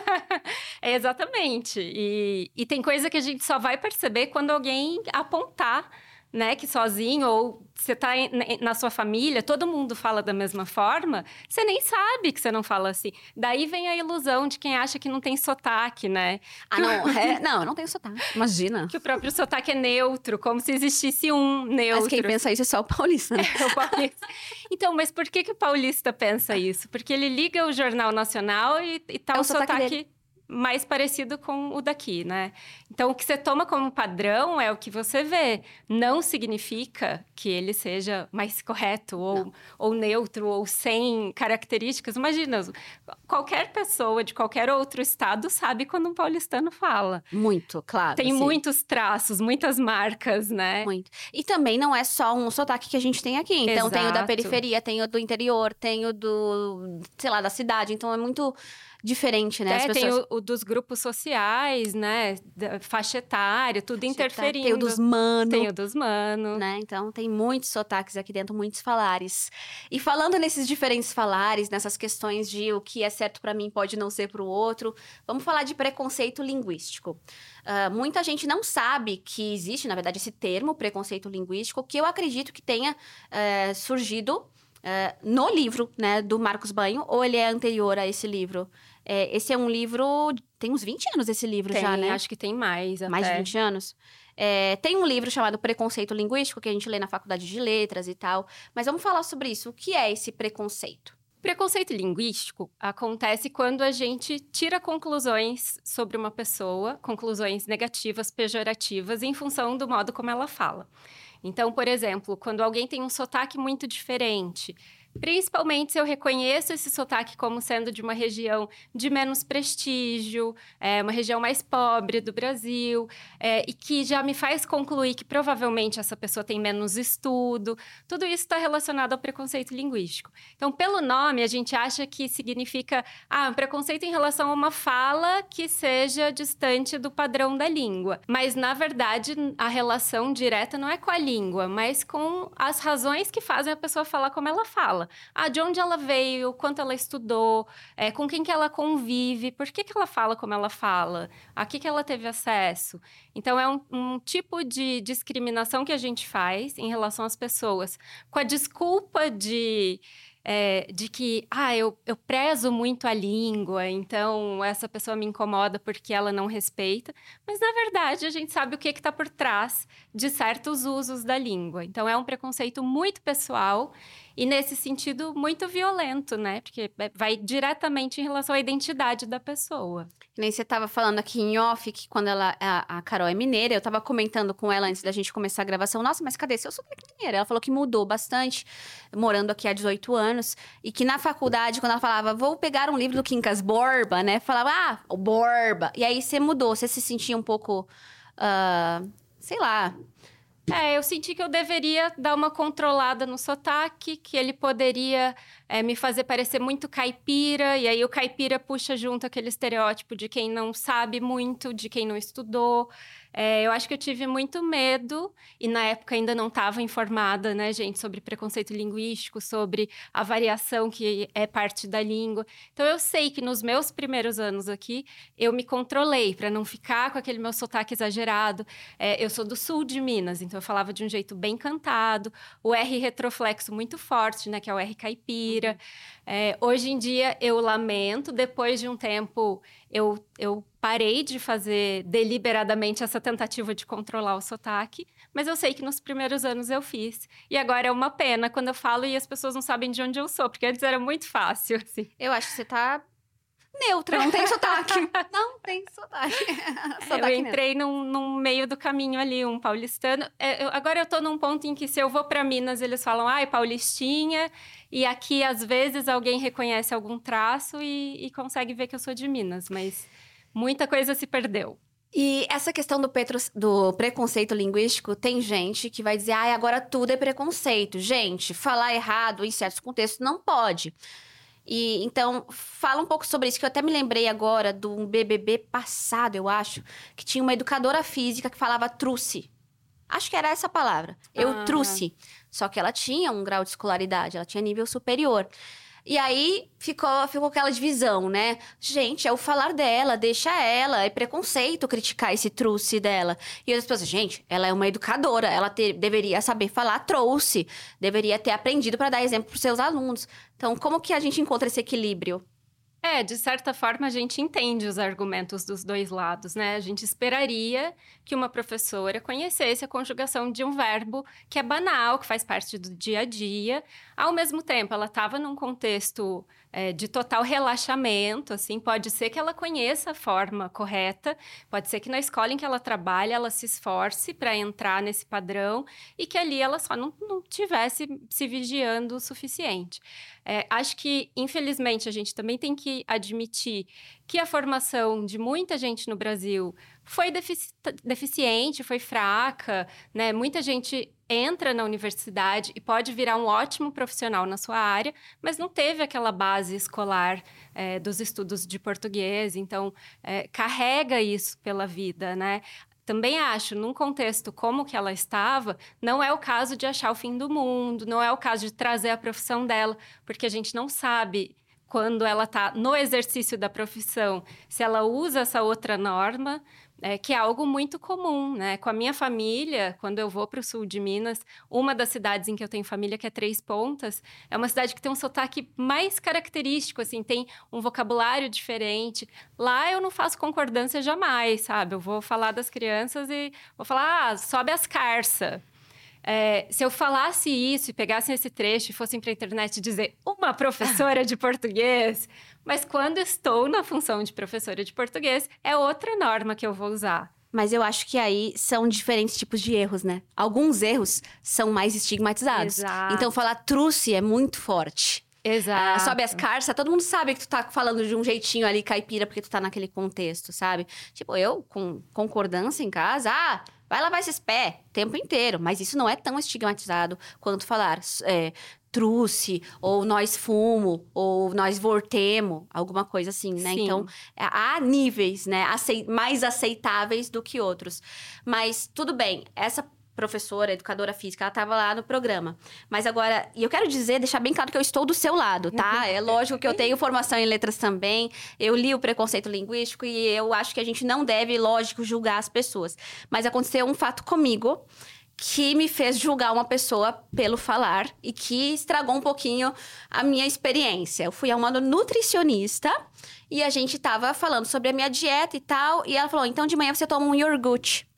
Exatamente. E tem coisa que a gente só vai perceber quando alguém apontar, né, que sozinho, ou você tá na sua família, todo mundo fala da mesma forma, você nem sabe que você não fala assim. Daí vem a ilusão de quem acha que não tem sotaque, né? Não, eu não tenho sotaque, imagina. Que o próprio sotaque é neutro, como se existisse um neutro. Mas quem pensa isso é só o paulista, né? O paulista. Então, mas por que o paulista pensa isso? Porque ele liga o Jornal Nacional e tá o sotaque mais parecido com o daqui, né? Então, o que você toma como padrão é o que você vê. Não significa que ele seja mais correto, ou neutro, ou sem características. Imagina, qualquer pessoa de qualquer outro estado sabe quando um paulistano fala. Muito, claro. Tem muitos traços, muitas marcas, né? Muito. E também não é só um sotaque que a gente tem aqui. Então, tem o da periferia, tem o do interior, tem o do, sei lá, da cidade. Então, é muito diferente, né? As pessoas... Tem o dos grupos sociais, né? Faixa etária, tudo interferindo. Tem o dos mano. Tem o dos mano. Né? Então, tem muitos sotaques aqui dentro, muitos falares. E falando nesses diferentes falares, nessas questões de o que é certo pra mim pode não ser pro outro, vamos falar de preconceito linguístico. Muita gente não sabe que existe, na verdade, esse termo, preconceito linguístico, que eu acredito que tenha surgido no livro, né, do Marcos Banho, ou ele é anterior a esse livro? Esse é um livro... Tem uns 20 anos esse livro já, né? Acho que tem mais até. Mais de 20 anos. Tem um livro chamado Preconceito Linguístico, que a gente lê na Faculdade de Letras e tal. Mas vamos falar sobre isso. O que é esse preconceito? Preconceito linguístico acontece quando a gente tira conclusões sobre uma pessoa, conclusões negativas, pejorativas, em função do modo como ela fala. Então, por exemplo, quando alguém tem um sotaque muito diferente, principalmente se eu reconheço esse sotaque como sendo de uma região de menos prestígio, uma região mais pobre do Brasil, e que já me faz concluir que provavelmente essa pessoa tem menos estudo, tudo isso está relacionado ao preconceito linguístico. Então, pelo nome, a gente acha que significa um preconceito em relação a uma fala que seja distante do padrão da língua. Mas, na verdade, a relação direta não é com a língua, mas com as razões que fazem a pessoa falar como ela fala. De onde ela veio, quanto ela estudou, com quem que ela convive, por que ela fala como ela fala, a que ela teve acesso. Então, é um tipo de discriminação que a gente faz em relação às pessoas, com a desculpa de que, eu prezo muito a língua, então essa pessoa me incomoda porque ela não respeita. Mas, na verdade, a gente sabe o que está por trás de certos usos da língua. Então, é um preconceito muito pessoal e, nesse sentido, muito violento, né? Porque vai diretamente em relação à identidade da pessoa. Que nem você estava falando aqui em off, que quando a Carol é mineira, eu estava comentando com ela antes da gente começar a gravação, nossa, mas cadê seu sotaque mineiro? Ela falou que mudou bastante, morando aqui há 18 anos, e que na faculdade, quando ela falava, vou pegar um livro do Quincas Borba, né? Falava, o Borba. E aí você mudou, você se sentia um pouco, sei lá... Eu senti que eu deveria dar uma controlada no sotaque, que ele poderia me fazer parecer muito caipira, e aí o caipira puxa junto aquele estereótipo de quem não sabe muito, de quem não estudou. Eu acho que eu tive muito medo, e na época ainda não estava informada, né, gente, sobre preconceito linguístico, sobre a variação que é parte da língua. Então, eu sei que nos meus primeiros anos aqui, eu me controlei para não ficar com aquele meu sotaque exagerado. Eu sou do sul de Minas, então eu falava de um jeito bem cantado, o R retroflexo muito forte, né, que é o R caipira. Hoje em dia, eu lamento, depois de um tempo, eu parei de fazer deliberadamente essa tentativa de controlar o sotaque, mas eu sei que nos primeiros anos eu fiz. E agora é uma pena quando eu falo e as pessoas não sabem de onde eu sou, porque antes era muito fácil, assim. Eu acho que você tá neutra, não tem sotaque. Não tem sotaque. Eu entrei num meio do caminho ali, um paulistano. Agora eu tô num ponto em que se eu vou para Minas, eles falam, ai, paulistinha. E aqui, às vezes, alguém reconhece algum traço e consegue ver que eu sou de Minas. Mas muita coisa se perdeu. E essa questão do preconceito linguístico, tem gente que vai dizer, ai, agora tudo é preconceito. Gente, falar errado em certos contextos não pode. E então, fala um pouco sobre isso, que eu até me lembrei agora de um BBB passado, eu acho, que tinha uma educadora física que falava truce. Acho que era essa a palavra. Eu truce. Só que ela tinha um grau de escolaridade, ela tinha nível superior. E aí, ficou aquela divisão, né? Gente, é o falar dela, deixa ela. É preconceito criticar esse truce dela. E as pessoas, gente, ela é uma educadora. Ela deveria saber falar trouxe. Deveria ter aprendido para dar exemplo para os seus alunos. Então, como que a gente encontra esse equilíbrio? De certa forma, a gente entende os argumentos dos dois lados, né? A gente esperaria que uma professora conhecesse a conjugação de um verbo que é banal, que faz parte do dia a dia. Ao mesmo tempo, ela estava num contexto de total relaxamento, assim, pode ser que ela conheça a forma correta, pode ser que na escola em que ela trabalha, ela se esforce para entrar nesse padrão e que ali ela só não tivesse se vigiando o suficiente. Acho que, infelizmente, a gente também tem que admitir que a formação de muita gente no Brasil foi deficiente, foi fraca, né? Muita gente entra na universidade e pode virar um ótimo profissional na sua área, mas não teve aquela base escolar dos estudos de português, então carrega isso pela vida, né? Também acho, num contexto como que ela estava, não é o caso de achar o fim do mundo, não é o caso de trazer a profissão dela, porque a gente não sabe quando ela está no exercício da profissão, se ela usa essa outra norma, que é algo muito comum, né? Com a minha família, quando eu vou para o sul de Minas, uma das cidades em que eu tenho família, que é Três Pontas, é uma cidade que tem um sotaque mais característico, assim, tem um vocabulário diferente. Lá eu não faço concordância jamais, sabe? Eu vou falar das crianças e vou falar, sobe as carça. Se eu falasse isso e pegassem esse trecho e fossem para a internet dizer uma professora de português, mas quando estou na função de professora de português, é outra norma que eu vou usar. Mas eu acho que aí são diferentes tipos de erros, né? Alguns erros são mais estigmatizados. Exato. Então, falar truce é muito forte. Exato. Sobe as carças, todo mundo sabe que tu tá falando de um jeitinho ali caipira, porque tu tá naquele contexto, sabe? Tipo, eu, com concordância em casa, vai lavar esses pés o tempo inteiro. Mas isso não é tão estigmatizado quanto falar truce, ou nós fumo, ou nós vortemo, alguma coisa assim, né? Sim. Então, há níveis, né? Mais aceitáveis do que outros. Mas, tudo bem, essa professora, educadora física, ela estava lá no programa. Mas agora, e eu quero deixar bem claro que eu estou do seu lado, tá? É lógico que eu tenho formação em letras também, eu li o preconceito linguístico e eu acho que a gente não deve, lógico, julgar as pessoas. Mas aconteceu um fato comigo que me fez julgar uma pessoa pelo falar e que estragou um pouquinho a minha experiência. Eu fui a uma nutricionista e a gente tava falando sobre a minha dieta e tal, e ela falou, então de manhã você toma um iogurte.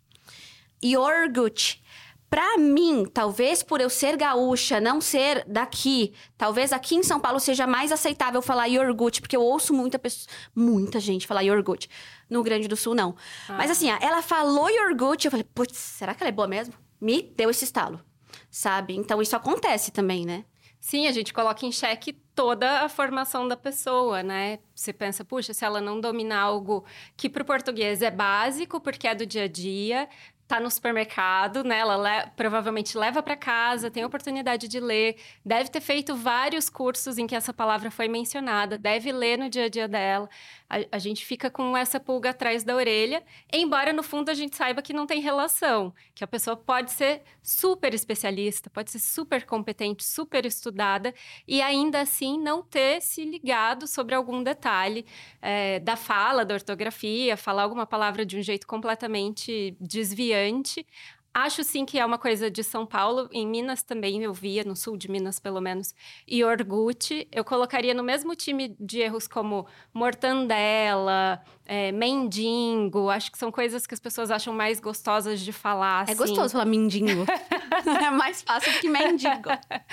Iogurte. Pra mim, talvez por eu ser gaúcha, não ser talvez aqui em São Paulo seja mais aceitável falar iogurte, porque eu ouço muita gente falar iogurte. No Rio Grande do Sul, não. Mas assim, ela falou iogurte, eu falei, putz, será que ela é boa mesmo? Me deu esse estalo, sabe? Então, isso acontece também, né? Sim, a gente coloca em xeque toda a formação da pessoa, né? Você pensa, puxa, se ela não domina algo que para o português é básico, porque é do dia a dia, tá no supermercado, né? Ela provavelmente leva para casa, tem a oportunidade de ler, deve ter feito vários cursos em que essa palavra foi mencionada, deve ler no dia a dia dela. A gente fica com essa pulga atrás da orelha, embora no fundo a gente saiba que não tem relação, que a pessoa pode ser super especialista, pode ser super competente, super estudada, e ainda assim não ter se ligado sobre algum detalhe da fala, da ortografia, falar alguma palavra de um jeito completamente desviante. Acho, sim, que é uma coisa de São Paulo. Em Minas também eu via, no sul de Minas, pelo menos. E Iorguti, eu colocaria no mesmo time de erros como mortandela, mendigo. Acho que são coisas que as pessoas acham mais gostosas de falar, assim. É gostoso falar mendigo. É mais fácil do que mendigo.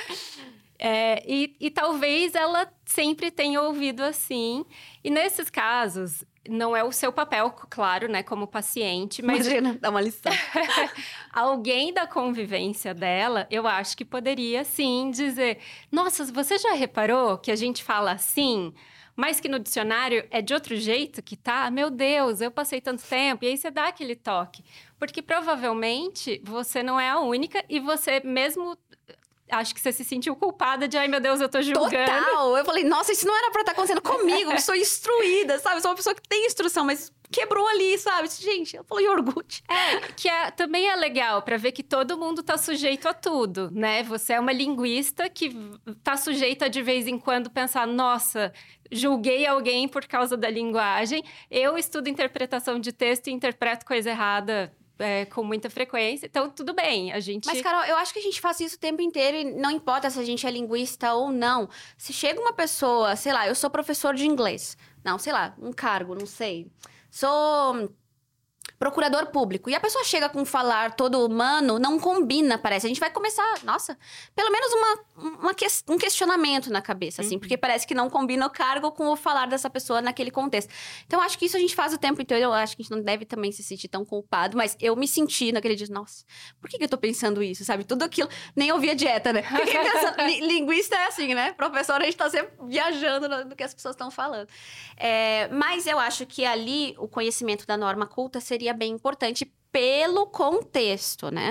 E talvez ela sempre tenha ouvido assim. E nesses casos, não é o seu papel, claro, né, como paciente, mas... Imagina, dá uma lição. Alguém da convivência dela, eu acho que poderia, sim, dizer... Nossa, você já reparou que a gente fala assim, mas que no dicionário é de outro jeito que tá? Meu Deus, eu passei tanto tempo. E aí você dá aquele toque. Porque provavelmente você não é a única e você mesmo... Acho que você se sentiu culpada de, ai meu Deus, eu tô julgando. Total! Eu falei, nossa, isso não era pra estar acontecendo comigo. Eu sou instruída, sabe? Eu sou uma pessoa que tem instrução, mas quebrou ali, sabe? Gente, eu falei iogurte. Também é legal pra ver que todo mundo tá sujeito a tudo, né? Você é uma linguista que tá sujeita de vez em quando pensar, nossa, julguei alguém por causa da linguagem. Eu estudo interpretação de texto e interpreto coisa errada com muita frequência. Então, tudo bem, a gente... Mas, Carol, eu acho que a gente faz isso o tempo inteiro e não importa se a gente é linguista ou não. Se chega uma pessoa, sei lá, eu sou professor de inglês. Não, sei lá, um cargo, não sei. Sou procurador público. E a pessoa chega com falar todo humano, não combina, parece. A gente vai começar, nossa, pelo menos um questionamento na cabeça, assim. Porque parece que não combina o cargo com o falar dessa pessoa naquele contexto. Então, acho que isso a gente faz o tempo inteiro. Eu acho que a gente não deve também se sentir tão culpado. Mas eu me senti naquele dia, nossa, por que eu tô pensando isso, sabe? Tudo aquilo, nem ouvia dieta, né? Fiquei pensando, linguista é assim, né? Professor, a gente tá sempre viajando no que as pessoas estão falando. Mas eu acho que ali, o conhecimento da norma culta seria bem importante pelo contexto, né?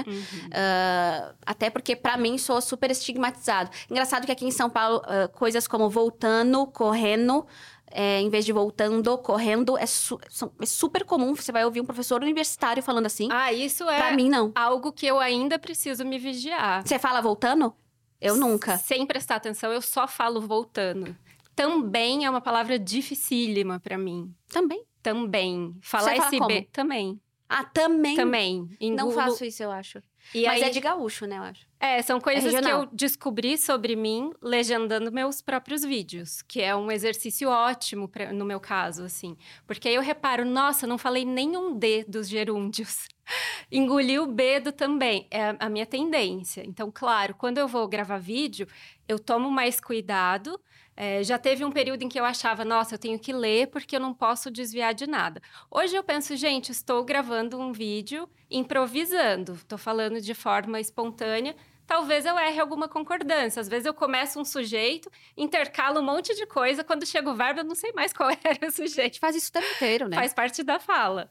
Até porque, pra mim, sou super estigmatizado. Engraçado que aqui em São Paulo, coisas como voltando, correndo, em vez de voltando, correndo, é super comum. Você vai ouvir um professor universitário falando assim. Isso é pra mim, não. Algo que eu ainda preciso me vigiar. Você fala voltando? Eu nunca. Sem prestar atenção, eu só falo voltando. Também é uma palavra dificílima pra mim. Também. Falar esse como? B também. Também? Também. Não faço isso, eu acho. Mas é de gaúcho, né, eu acho. São coisas que regional. eu descobri sobre mim legendando meus próprios vídeos. Que é um exercício ótimo no meu caso, assim. Porque aí eu reparo, nossa, não falei nenhum D dos gerúndios. Engoli o B do também. É a minha tendência. Então, claro, quando eu vou gravar vídeo, eu tomo mais cuidado. Já teve um período em que eu achava, nossa, eu tenho que ler porque eu não posso desviar de nada. Hoje eu penso, gente, estou gravando um vídeo improvisando. Estou falando de forma espontânea. Talvez eu erre alguma concordância. Às vezes eu começo um sujeito, intercalo um monte de coisa. Quando chega o verbo, eu não sei mais qual era o sujeito. A gente faz isso o tempo inteiro, né? Faz parte da fala.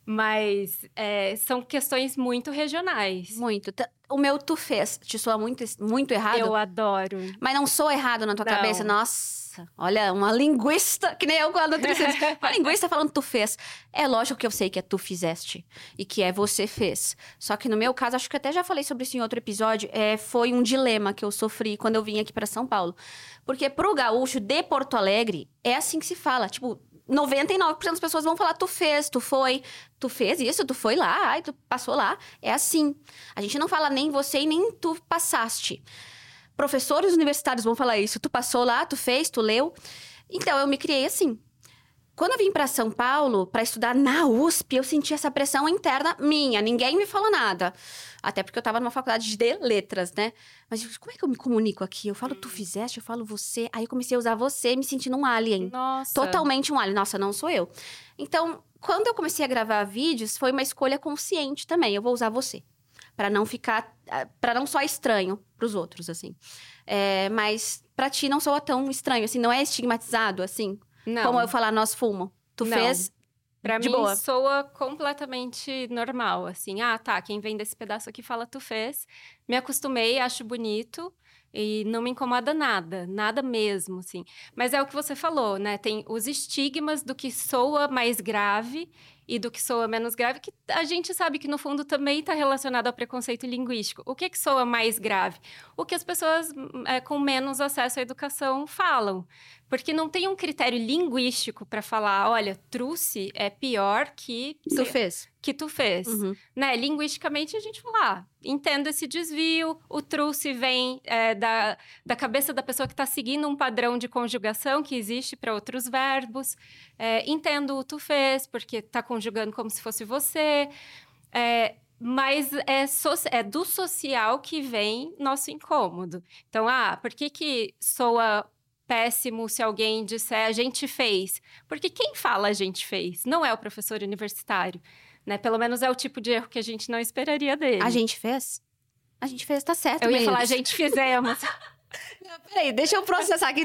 Mas são questões muito regionais. Muito. O meu tu fez te soa muito, muito errado? Eu adoro. Mas não soa errado na tua Não. cabeça? Nossa, olha, uma linguista, que nem eu com a nutricionista. Uma linguista falando tu fez. É lógico que eu sei que é tu fizeste. E que é você fez. Só que no meu caso, acho que até já falei sobre isso em outro episódio, foi um dilema que eu sofri quando eu vim aqui pra São Paulo. Porque pro gaúcho de Porto Alegre, é assim que se fala. Tipo, 99% das pessoas vão falar tu fez, tu foi, tu fez isso, tu foi lá, ai, tu passou lá. É assim. A gente não fala nem você e nem tu passaste. Professores universitários vão falar isso. Tu passou lá, tu fez, tu leu. Então, eu me criei assim. Quando eu vim pra São Paulo pra estudar na USP, eu senti essa pressão interna minha. Ninguém me falou nada. Até porque eu tava numa faculdade de letras, né? Mas como é que eu me comunico aqui? Eu falo tu fizeste, eu falo você. Aí eu comecei a usar você, me sentindo um alien. Nossa. Totalmente um alien. Nossa, não sou eu. Então, quando eu comecei a gravar vídeos, foi uma escolha consciente também. Eu vou usar você. Pra não ficar... Pra não só estranho pros outros, assim. Mas pra ti não soa tão estranho, assim. Não é estigmatizado, assim. Não. Como eu falar, nós fumo. Tu Não. fez... Pra De mim, boa. soa completamente normal, assim. Ah, tá, quem vem desse pedaço aqui fala tu fez. Me acostumei, acho bonito e não me incomoda nada, nada mesmo, assim. Mas é o que você falou, né? Tem os estigmas do que soa mais grave e do que soa menos grave, que a gente sabe que no fundo também está relacionado ao preconceito linguístico. O que soa mais grave? O que as pessoas com menos acesso à educação falam. Porque não tem um critério linguístico para falar, olha, truce é pior que Tu fez. que tu fez, Uhum. né? Linguisticamente, a gente fala, entendo esse desvio, o truce vem da cabeça da pessoa que está seguindo um padrão de conjugação que existe para outros verbos, entendo o tu fez, porque está conjugando como se fosse você, mas é do social que vem nosso incômodo. Então, por que soa péssimo se alguém disser a gente fez? Porque quem fala a gente fez não é o professor universitário. Né? Pelo menos é o tipo de erro que a gente não esperaria dele. A gente fez? A gente fez, tá certo, Eu ia falar, a meninos. gente fizemos. Peraí, deixa eu processar aqui.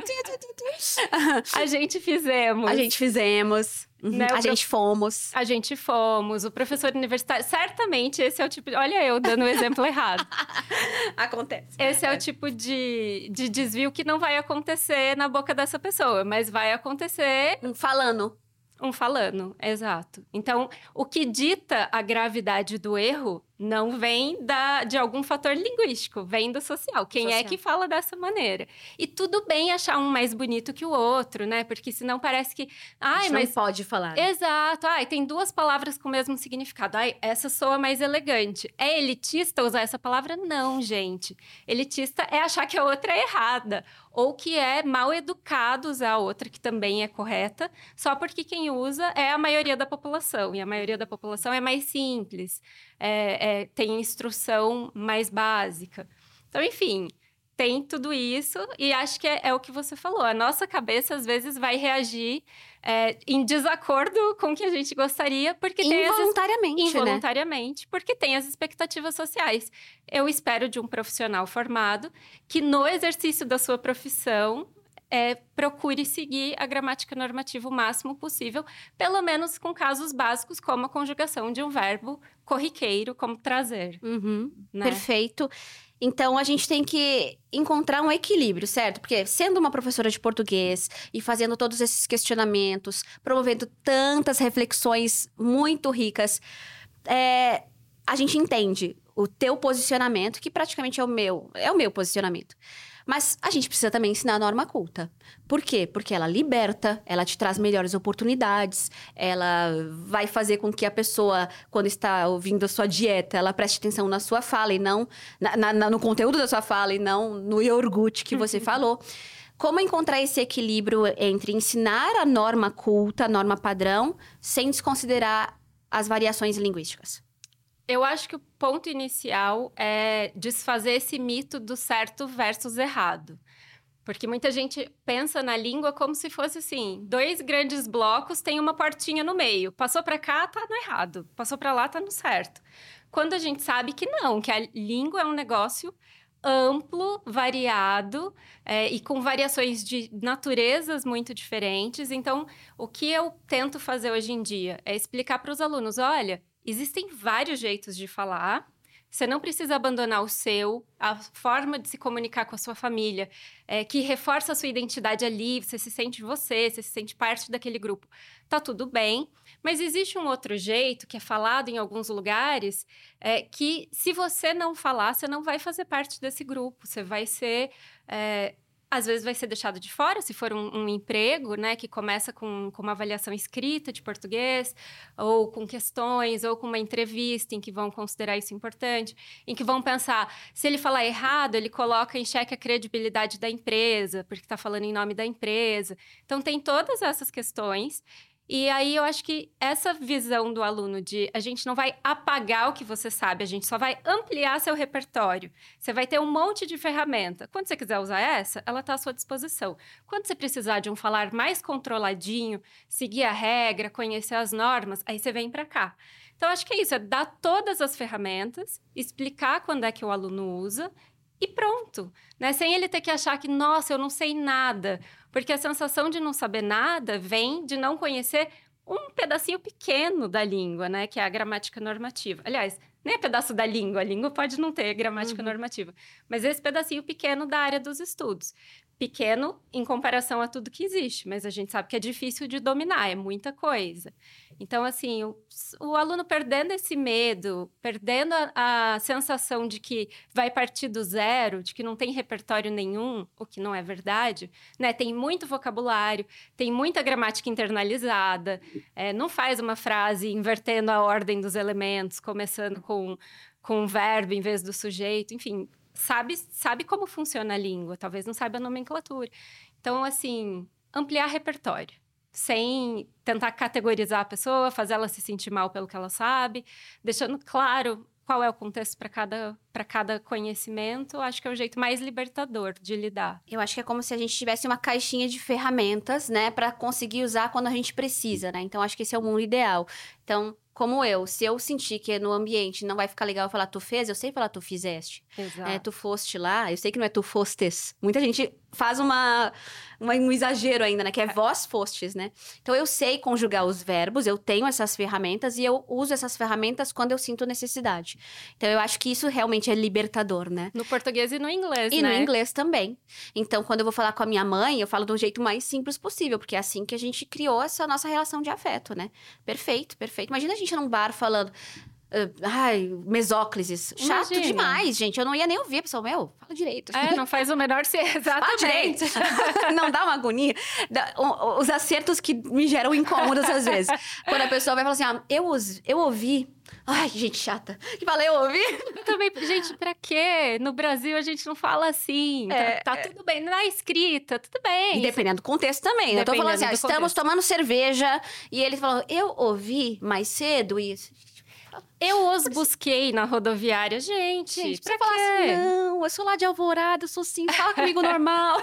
A gente fizemos. A gente fizemos. Né, A gente fomos. A gente fomos. O professor universitário... Certamente esse é o tipo de... Olha eu dando o exemplo errado. Acontece. Esse é o tipo de desvio que não vai acontecer na boca dessa pessoa. Mas vai acontecer... Falando. Um falando, exato. Então, o que dita a gravidade do erro não vem de algum fator linguístico, vem do social. Quem é que fala dessa maneira? E tudo bem achar um mais bonito que o outro, né? Porque senão parece que... Ai, mas não pode falar. Exato. Tem duas palavras com o mesmo significado. Essa soa mais elegante. É elitista usar essa palavra? Não, gente. Elitista é achar que a outra é errada. Ou que é mal educado usar a outra, que também é correta, só porque quem usa é a maioria da população. E a maioria da população é mais simples, tem instrução mais básica. Então, enfim, tem tudo isso e acho que é o que você falou. A nossa cabeça, às vezes, vai reagir em desacordo com o que a gente gostaria, porque involuntariamente, porque tem as expectativas sociais. Eu espero de um profissional formado que, no exercício da sua profissão, procure seguir a gramática normativa o máximo possível, pelo menos com casos básicos, como a conjugação de um verbo corriqueiro, como trazer. Né? Perfeito. Então, a gente tem que encontrar um equilíbrio, certo? Porque sendo uma professora de português e fazendo todos esses questionamentos, promovendo tantas reflexões muito ricas, a gente entende o teu posicionamento, que praticamente é o meu posicionamento. Mas a gente precisa também ensinar a norma culta. Por quê? Porque ela liberta, ela te traz melhores oportunidades, ela vai fazer com que a pessoa, quando está ouvindo a sua dieta, ela preste atenção na sua fala e não no conteúdo da sua fala e não no iogurte que você falou. Como encontrar esse equilíbrio entre ensinar a norma culta, a norma padrão, sem desconsiderar as variações linguísticas? Eu acho que o ponto inicial é desfazer esse mito do certo versus errado. Porque muita gente pensa na língua como se fosse assim, 2 grandes blocos, tem uma portinha no meio. Passou para cá, tá no errado. Passou para lá, tá no certo. Quando a gente sabe que não, que a língua é um negócio amplo, variado e com variações de naturezas muito diferentes. Então, o que eu tento fazer hoje em dia é explicar para os alunos, olha, existem vários jeitos de falar. Você não precisa abandonar o seu, a forma de se comunicar com a sua família, que reforça a sua identidade ali, você se sente parte daquele grupo. Tá tudo bem, mas existe um outro jeito que é falado em alguns lugares, que se você não falar, você não vai fazer parte desse grupo, você vai ser... às vezes vai ser deixado de fora, se for um emprego, né, que começa com uma avaliação escrita de português, ou com questões, ou com uma entrevista em que vão considerar isso importante, em que vão pensar, se ele falar errado, ele coloca em xeque a credibilidade da empresa, porque está falando em nome da empresa. Então, tem todas essas questões. E aí, eu acho que essa visão do aluno de a gente não vai apagar o que você sabe, a gente só vai ampliar seu repertório. Você vai ter um monte de ferramenta. Quando você quiser usar essa, ela está à sua disposição. Quando você precisar de um falar mais controladinho, seguir a regra, conhecer as normas, aí você vem para cá. Então, acho que é isso, é dar todas as ferramentas, explicar quando é que o aluno usa e pronto, né? Sem ele ter que achar que, nossa, eu não sei nada. Porque a sensação de não saber nada vem de não conhecer um pedacinho pequeno da língua, né? Que é a gramática normativa. Aliás, nem é pedaço da língua. A língua pode não ter gramática normativa. Mas esse pedacinho pequeno da área dos estudos. Pequeno em comparação a tudo que existe. Mas a gente sabe que é difícil de dominar. É muita coisa. Então, assim, o aluno perdendo esse medo, perdendo a sensação de que vai partir do zero, de que não tem repertório nenhum, o que não é verdade, né? Tem muito vocabulário, tem muita gramática internalizada, não faz uma frase invertendo a ordem dos elementos, começando com um verbo em vez do sujeito, enfim, sabe como funciona a língua, talvez não saiba a nomenclatura. Então, assim, ampliar repertório, sem tentar categorizar a pessoa, fazer ela se sentir mal pelo que ela sabe, deixando claro qual é o contexto para cada conhecimento, acho que é o jeito mais libertador de lidar. Eu acho que é como se a gente tivesse uma caixinha de ferramentas, né, para conseguir usar quando a gente precisa, né? Então, acho que esse é o mundo ideal. Então, como se eu sentir que no ambiente não vai ficar legal eu falar tu fez, eu sei falar tu fizeste. Exato. Tu foste lá, eu sei que não é tu fostes. Muita gente faz um exagero ainda, né? Que é vós fostes, né? Então, eu sei conjugar os verbos, eu tenho essas ferramentas e eu uso essas ferramentas quando eu sinto necessidade. Então, eu acho que isso realmente é libertador, né? No português e no inglês, E né? no inglês também. Então, quando eu vou falar com a minha mãe, eu falo do jeito mais simples possível, porque é assim que a gente criou essa nossa relação de afeto, né? Perfeito, perfeito. Imagina a gente num bar falando... mesóclises. Chato Imagina. demais, gente. Eu não ia nem ouvir. A pessoa, fala direito. Não faz o menor sentido. Fala direito. Não dá uma agonia. Os acertos que me geram incômodos às vezes. Quando a pessoa vai falar assim, eu ouvi... Ai, gente chata. Que fala, eu ouvi? Eu também, gente, pra quê? No Brasil a gente não fala assim. Tá tudo bem. Na escrita, tudo bem. E dependendo do contexto também. Eu tô falando assim, estamos tomando cerveja. E ele falou, eu ouvi mais cedo isso. Eu os busquei na rodoviária, gente. Pra falar assim, não, eu sou lá de Alvorada, eu sou sim, fala comigo normal.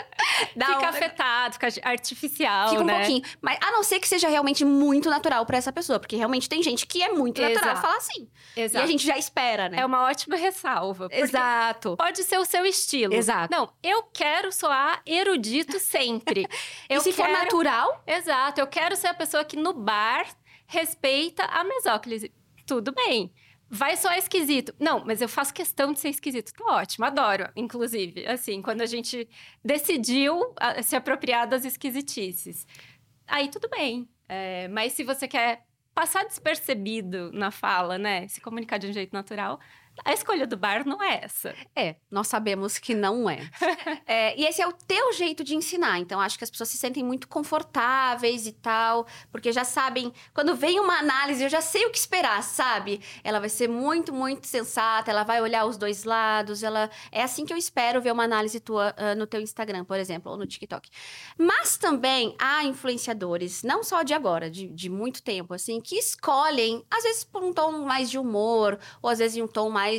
Fica afetado, fica artificial, fica um né? pouquinho. Mas a não ser que seja realmente muito natural pra essa pessoa. Porque realmente tem gente que é muito natural Exato. falar assim. Exato. E a gente já espera, né? É uma ótima ressalva. Exato. Pode ser o seu estilo. Exato. Não, eu quero soar erudito sempre. Se for natural... Exato. Eu quero ser a pessoa que no bar respeita a mesóclise. Tudo bem. Vai soar esquisito. Não, mas eu faço questão de ser esquisito. Tá ótimo, adoro, inclusive. Assim, quando a gente decidiu se apropriar das esquisitices. Aí tudo bem. Mas se você quer passar despercebido na fala, né? Se comunicar de um jeito natural... A escolha do bar não é essa. Nós sabemos que não é. E esse é o teu jeito de ensinar. Então, acho que as pessoas se sentem muito confortáveis e tal, porque já sabem... Quando vem uma análise, eu já sei o que esperar, sabe? Ela vai ser muito, muito sensata, ela vai olhar os dois lados, É assim que eu espero ver uma análise tua no teu Instagram, por exemplo, ou no TikTok. Mas também há influenciadores, não só de agora, de muito tempo, assim, que escolhem, às vezes por um tom mais de humor, ou às vezes em um tom mais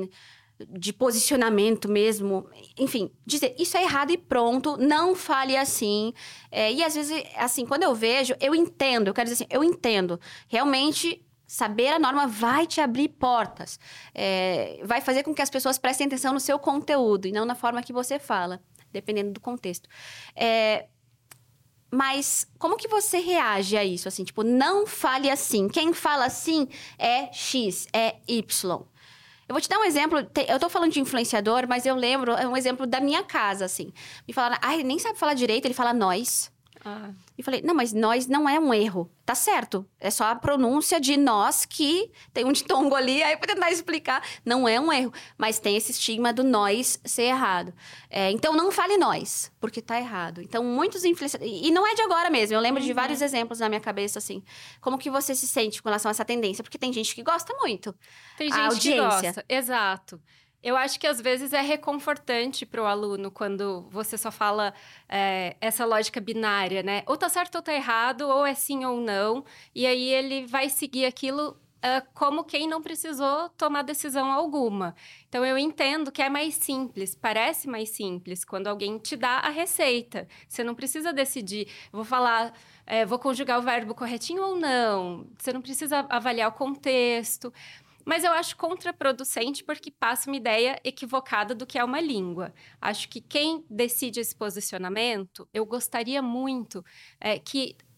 de posicionamento mesmo. Enfim, dizer, isso é errado e pronto, não fale assim. E às vezes, assim, quando eu vejo, eu entendo, eu quero dizer assim, eu entendo. Realmente, saber a norma vai te abrir portas. Vai fazer com que as pessoas prestem atenção no seu conteúdo e não na forma que você fala, dependendo do contexto. Mas como que você reage a isso? Assim, tipo, não fale assim. Quem fala assim é X, é Y. Eu vou te dar um exemplo, eu tô falando de influenciador, mas eu lembro, é um exemplo da minha casa, assim. Me falaram, ele nem sabe falar direito, ele fala nós. E falei, não, mas nós não é um erro. Tá certo, é só a pronúncia de nós que tem um ditongo ali, aí pra tentar explicar, não é um erro. Mas tem esse estigma do nós ser errado. Então, não fale nós, porque tá errado. Então, muitos influenciadores... E não é de agora mesmo, eu lembro de vários exemplos na minha cabeça, assim. Como que você se sente com relação a essa tendência? Porque tem gente que gosta muito. Tem gente que gosta, exato. Eu acho que às vezes é reconfortante para o aluno quando você só fala essa lógica binária, né? Ou tá certo ou tá errado, ou é sim ou não. E aí ele vai seguir aquilo como quem não precisou tomar decisão alguma. Então, eu entendo que é mais simples, parece mais simples quando alguém te dá a receita. Você não precisa decidir, vou falar, vou conjugar o verbo corretinho ou não. Você não precisa avaliar o contexto. Mas eu acho contraproducente porque passa uma ideia equivocada do que é uma língua. Acho que quem decide esse posicionamento, eu gostaria muito que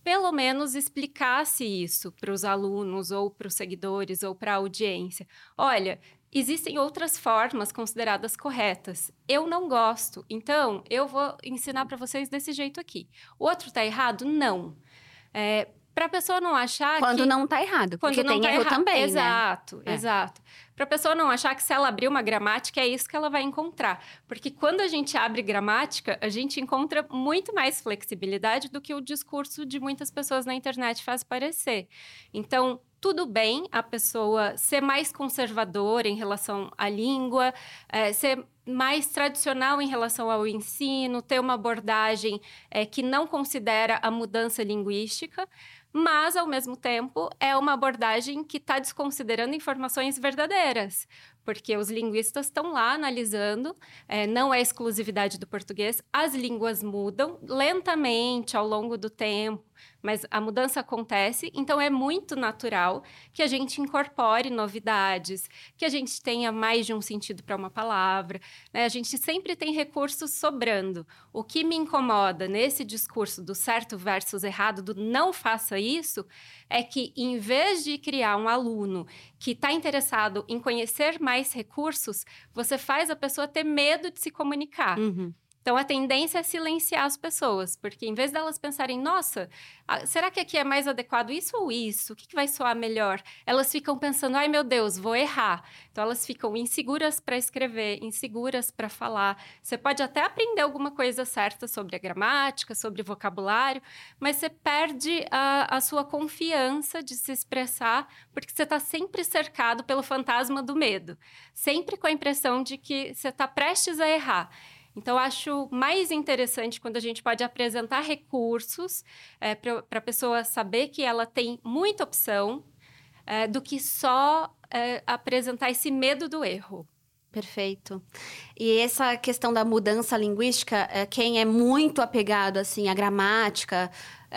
pelo menos explicasse isso para os alunos, ou para os seguidores, ou para a audiência. Olha, existem outras formas consideradas corretas. Eu não gosto, então eu vou ensinar para vocês desse jeito aqui. O outro está errado? Não. Para a pessoa não achar Quando não tá errado, porque tem erro também, exato, né? Exato. Para a pessoa não achar que se ela abrir uma gramática, é isso que ela vai encontrar. Porque quando a gente abre gramática, a gente encontra muito mais flexibilidade do que o discurso de muitas pessoas na internet faz parecer. Então, tudo bem a pessoa ser mais conservadora em relação à língua, ser mais tradicional em relação ao ensino, ter uma abordagem que não considera a mudança linguística, mas, ao mesmo tempo, é uma abordagem que está desconsiderando informações verdadeiras, porque os linguistas estão lá analisando, não é exclusividade do português, as línguas mudam lentamente ao longo do tempo, mas a mudança acontece, então é muito natural que a gente incorpore novidades, que a gente tenha mais de um sentido para uma palavra, né? A gente sempre tem recursos sobrando. O que me incomoda nesse discurso do certo versus errado, do não faça isso, é que em vez de criar um aluno que está interessado em conhecer mais recursos, você faz a pessoa ter medo de se comunicar. Uhum. Então, a tendência é silenciar as pessoas, porque em vez delas pensarem, nossa, será que aqui é mais adequado isso ou isso? O que vai soar melhor? Elas ficam pensando, ai meu Deus, vou errar. Então, elas ficam inseguras para escrever, inseguras para falar. Você pode até aprender alguma coisa certa sobre a gramática, sobre vocabulário, mas você perde a sua confiança de se expressar, porque você está sempre cercado pelo fantasma do medo. Sempre com a impressão de que você está prestes a errar. Então, eu acho mais interessante quando a gente pode apresentar recursos para a pessoa saber que ela tem muita opção do que só apresentar esse medo do erro. Perfeito. E essa questão da mudança linguística, quem é muito apegado assim, à gramática,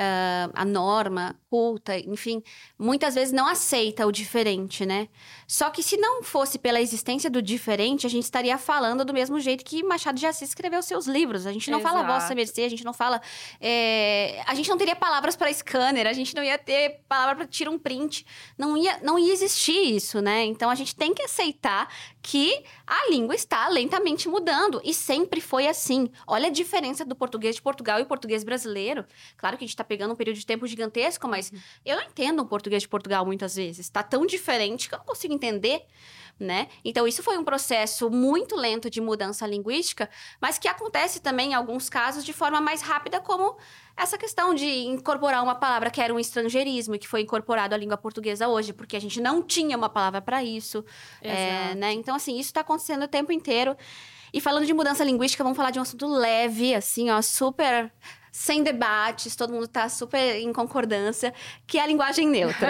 à norma, culta, enfim, muitas vezes não aceita o diferente, né? Só que se não fosse pela existência do diferente, a gente estaria falando do mesmo jeito que Machado de Assis escreveu seus livros. A gente não fala Vossa Mercê, a gente não fala... a gente não teria palavras para scanner, a gente não ia ter palavra para tirar um print. Não ia existir isso, né? Então, a gente tem que aceitar que a língua está lentamente mudando. E sempre foi assim. Olha a diferença do português de Portugal e o português brasileiro. Claro que a gente está pegando um período de tempo gigantesco, mas eu não entendo o português de Portugal muitas vezes. Está tão diferente que eu não consigo entender, né? Então, isso foi um processo muito lento de mudança linguística, mas que acontece também, em alguns casos, de forma mais rápida, como essa questão de incorporar uma palavra que era um estrangeirismo e que foi incorporado à língua portuguesa hoje, porque a gente não tinha uma palavra para isso, né? Então, assim, isso está acontecendo o tempo inteiro. E falando de mudança linguística, vamos falar de um assunto leve, assim, ó, super... sem debates, todo mundo tá super em concordância, que é a linguagem neutra.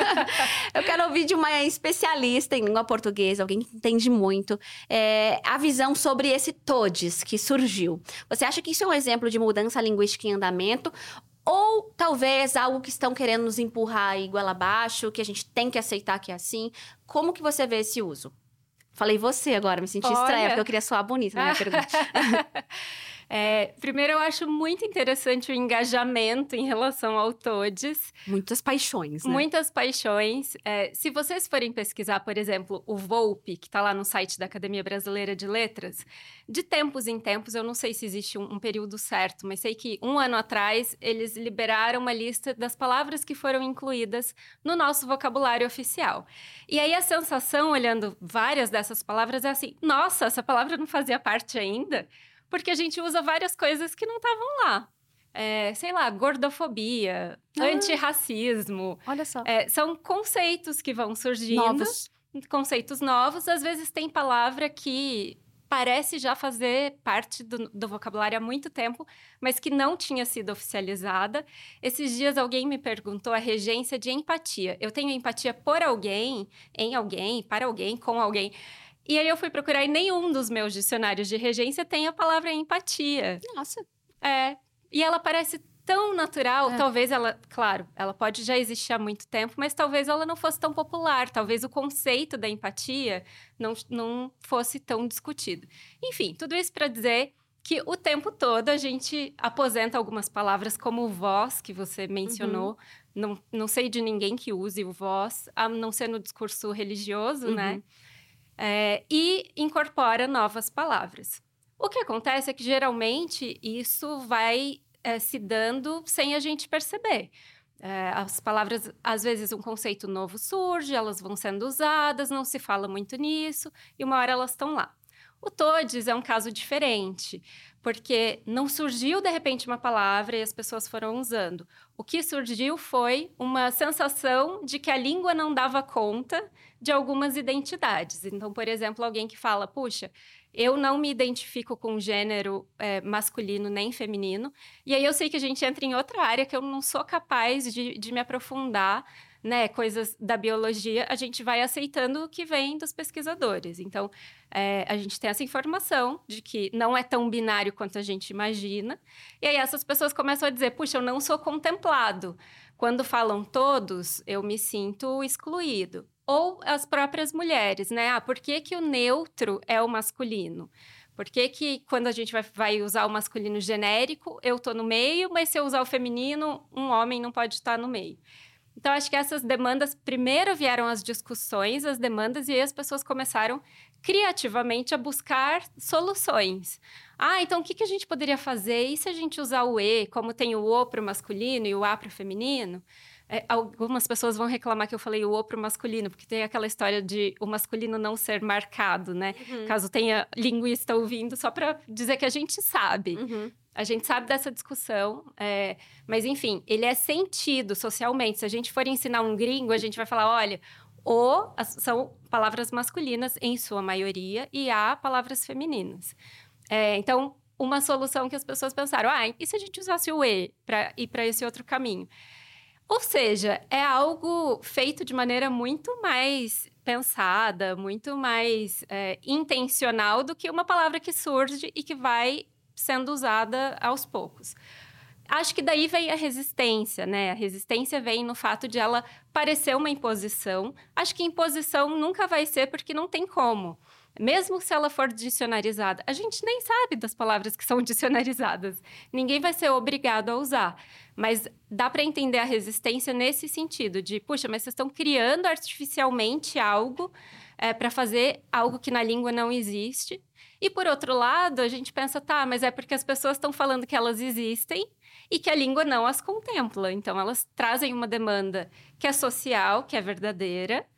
Eu quero ouvir de uma especialista em língua portuguesa, alguém que entende muito, a visão sobre esse todes que surgiu. Você acha que isso é um exemplo de mudança linguística em andamento? Ou talvez algo que estão querendo nos empurrar aí goela abaixo, que a gente tem que aceitar que é assim? Como que você vê esse uso? Falei você agora, me senti estranha, porque eu queria soar bonita na minha pergunta. Primeiro, eu acho muito interessante o engajamento em relação ao todes. Muitas paixões, né? Muitas paixões. Se vocês forem pesquisar, por exemplo, o Volpe, que está lá no site da Academia Brasileira de Letras, de tempos em tempos, eu não sei se existe um período certo, mas sei que 1 ano atrás, eles liberaram uma lista das palavras que foram incluídas no nosso vocabulário oficial. E aí, a sensação, olhando várias dessas palavras, é assim, nossa, essa palavra não fazia parte ainda? Porque a gente usa várias coisas que não estavam lá. Sei lá, gordofobia, antirracismo. Olha só. São conceitos que vão surgindo. Novos. Conceitos novos. Às vezes tem palavra que parece já fazer parte do vocabulário há muito tempo, mas que não tinha sido oficializada. Esses dias alguém me perguntou a regência de empatia. Eu tenho empatia por alguém, em alguém, para alguém, com alguém. E aí eu fui procurar e nenhum dos meus dicionários de regência tem a palavra empatia. Nossa. E ela parece tão natural. Talvez ela, claro, ela pode já existir há muito tempo, mas talvez ela não fosse tão popular. Talvez o conceito da empatia não fosse tão discutido. Enfim, tudo isso para dizer que o tempo todo a gente aposenta algumas palavras, como o vós, que você mencionou. Não sei de ninguém que use o vós, a não ser no discurso religioso, né? E incorpora novas palavras. O que acontece é que, geralmente, isso vai se dando sem a gente perceber. As palavras, às vezes, um conceito novo surge, elas vão sendo usadas, não se fala muito nisso, e uma hora elas estão lá. O todes é um caso diferente, porque não surgiu, de repente, uma palavra e as pessoas foram usando. O que surgiu foi uma sensação de que a língua não dava conta de algumas identidades. Então, por exemplo, alguém que fala, puxa, eu não me identifico com gênero masculino nem feminino, e aí eu sei que a gente entra em outra área que eu não sou capaz de me aprofundar, né, coisas da biologia, a gente vai aceitando o que vem dos pesquisadores. Então, a gente tem essa informação de que não é tão binário quanto a gente imagina. E aí essas pessoas começam a dizer, puxa, eu não sou contemplado. Quando falam todos, eu me sinto excluído. Ou as próprias mulheres, né? Por que que o neutro é o masculino? Por que que quando a gente vai usar o masculino genérico, eu tô no meio, mas se eu usar o feminino, um homem não pode estar no meio? Então, acho que essas demandas, primeiro vieram as discussões, as demandas, e aí as pessoas começaram criativamente a buscar soluções. Então o que a gente poderia fazer? E se a gente usar o E, como tem o O para o masculino e o A para o feminino? Algumas pessoas vão reclamar que eu falei o O para o masculino, porque tem aquela história de o masculino não ser marcado, né? Caso tenha linguista ouvindo, só para dizer que a gente sabe. A gente sabe dessa discussão, mas enfim, ele é sentido socialmente. Se a gente for ensinar um gringo, a gente vai falar, olha, são palavras masculinas em sua maioria e há palavras femininas. Então, uma solução que as pessoas pensaram, e se a gente usasse o E para ir para esse outro caminho? Ou seja, é algo feito de maneira muito mais pensada, muito mais intencional do que uma palavra que surge e que vai sendo usada aos poucos. Acho que daí vem a resistência, né? A resistência vem no fato de ela parecer uma imposição. Acho que imposição nunca vai ser porque não tem como. Mesmo se ela for dicionarizada, a gente nem sabe das palavras que são dicionarizadas. Ninguém vai ser obrigado a usar. Mas dá para entender a resistência nesse sentido de, puxa, mas vocês estão criando artificialmente algo para fazer algo que na língua não existe. E, por outro lado, a gente pensa, mas é porque as pessoas estão falando que elas existem e que a língua não as contempla. Então, elas trazem uma demanda que é social, que é verdadeira,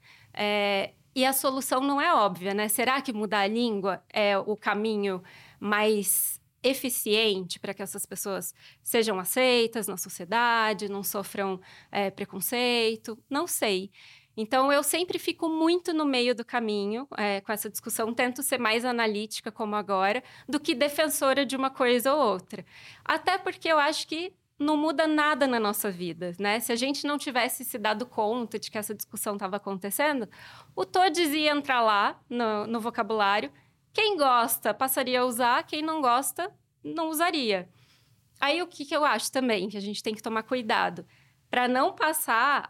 e a solução não é óbvia, né? Será que mudar a língua é o caminho mais eficiente para que essas pessoas sejam aceitas na sociedade, não sofram preconceito? Não sei. Então, eu sempre fico muito no meio do caminho com essa discussão. Tento ser mais analítica, como agora, do que defensora de uma coisa ou outra. Até porque eu acho que não muda nada na nossa vida, né? Se a gente não tivesse se dado conta de que essa discussão estava acontecendo, o todes ia entrar lá no vocabulário. Quem gosta passaria a usar, quem não gosta não usaria. Aí, o que eu acho também que a gente tem que tomar cuidado? Para não passar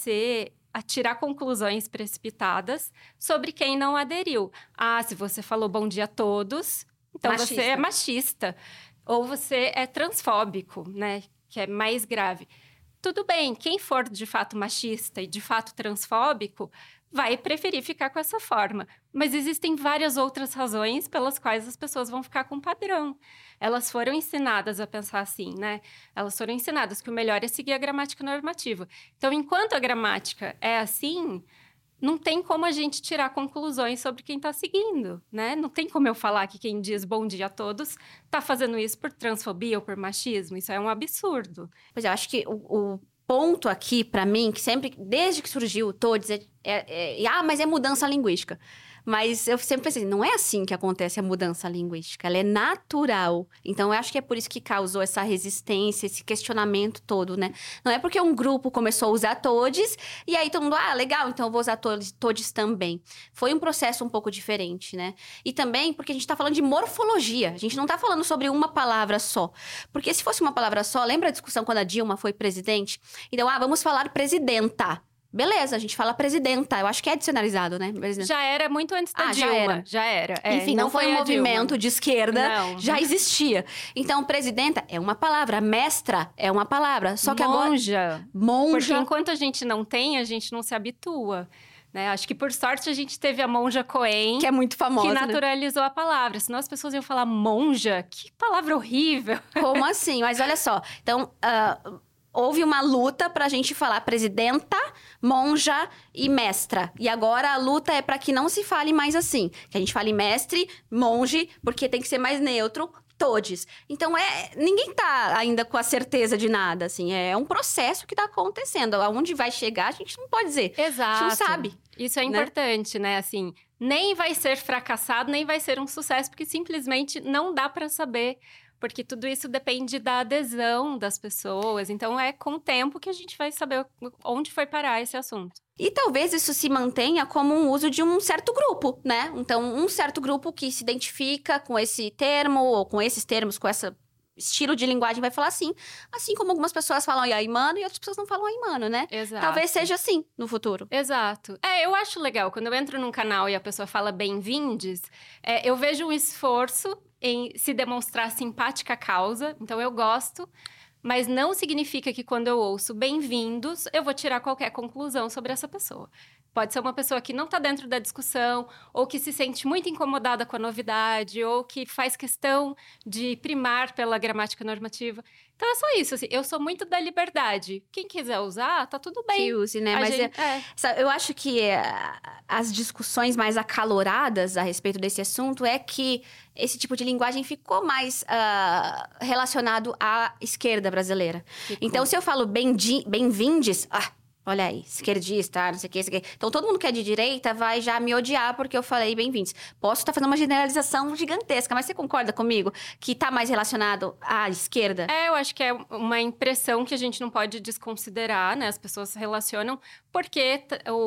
a tirar conclusões precipitadas sobre quem não aderiu. Se você falou bom dia a todos, então machista. Você é machista. Ou você é transfóbico, né? Que é mais grave. Tudo bem, quem for de fato machista e de fato transfóbico vai preferir ficar com essa forma. Mas existem várias outras razões pelas quais as pessoas vão ficar com padrão. Elas foram ensinadas a pensar assim, né? Elas foram ensinadas que o melhor é seguir a gramática normativa. Então, enquanto a gramática é assim, não tem como a gente tirar conclusões sobre quem está seguindo, né? Não tem como eu falar que quem diz bom dia a todos está fazendo isso por transfobia ou por machismo. Isso é um absurdo. Pois é, eu acho que o ponto aqui, para mim, que sempre, desde que surgiu o todes, mas é mudança linguística. Mas eu sempre pensei, não é assim que acontece a mudança linguística, ela é natural. Então, eu acho que é por isso que causou essa resistência, esse questionamento todo, né? Não é porque um grupo começou a usar todes, e aí todo mundo, legal, então eu vou usar todes também. Foi um processo um pouco diferente, né? E também porque a gente tá falando de morfologia, a gente não tá falando sobre uma palavra só. Porque se fosse uma palavra só, lembra a discussão quando a Dilma foi presidente? Então, vamos falar presidenta. Beleza, a gente fala presidenta. Eu acho que é dicionarizado, né? Já era muito antes da Dilma. Já era. Enfim, não foi um movimento Dilma. de esquerda, Não. já existia. Então, presidenta é uma palavra, mestra é uma palavra. Só que Monja. agora... Monja. Porque enquanto a gente não tem, a gente não se habitua. Né? Acho que, por sorte, a gente teve a Monja Coen. Que é muito famosa, que naturalizou a palavra. Senão as pessoas iam falar monja. Que palavra horrível. Como assim? Mas olha só. Então... houve uma luta pra gente falar presidenta, monja e mestra. E agora a luta é pra que não se fale mais assim. Que a gente fale mestre, monge, porque tem que ser mais neutro, todes. Então, ninguém tá ainda com a certeza de nada, assim. É um processo que tá acontecendo. Aonde vai chegar, a gente não pode dizer. Exato. A gente não sabe. Isso é importante, né? Assim, nem vai ser fracassado, nem vai ser um sucesso, porque simplesmente não dá pra saber. Porque tudo isso depende da adesão das pessoas. Então, é com o tempo que a gente vai saber onde foi parar esse assunto. E talvez isso se mantenha como um uso de um certo grupo, né? Então, um certo grupo que se identifica com esse termo, ou com esses termos, com esse estilo de linguagem, vai falar assim. Assim como algumas pessoas falam aí, mano, e outras pessoas não falam aí, mano, né? Exato. Talvez seja assim no futuro. Exato. Eu acho legal. Quando eu entro num canal e a pessoa fala bem-vindes, eu vejo um esforço em se demonstrar simpática à causa. Então, eu gosto. Mas não significa que quando eu ouço bem-vindos, eu vou tirar qualquer conclusão sobre essa pessoa. Pode ser uma pessoa que não está dentro da discussão, ou que se sente muito incomodada com a novidade, ou que faz questão de primar pela gramática normativa. Então, é só isso, assim, eu sou muito da liberdade. Quem quiser usar, tá tudo bem. Que use, né? Mas eu acho que as discussões mais acaloradas a respeito desse assunto é que esse tipo de linguagem ficou mais relacionado à esquerda brasileira. Então, se eu falo bem-vindes... olha aí, esquerdista, não sei o que, Então, todo mundo que é de direita vai já me odiar porque eu falei bem-vindos. Posso estar fazendo uma generalização gigantesca, mas você concorda comigo que está mais relacionado à esquerda? Eu acho que é uma impressão que a gente não pode desconsiderar, né? As pessoas se relacionam porque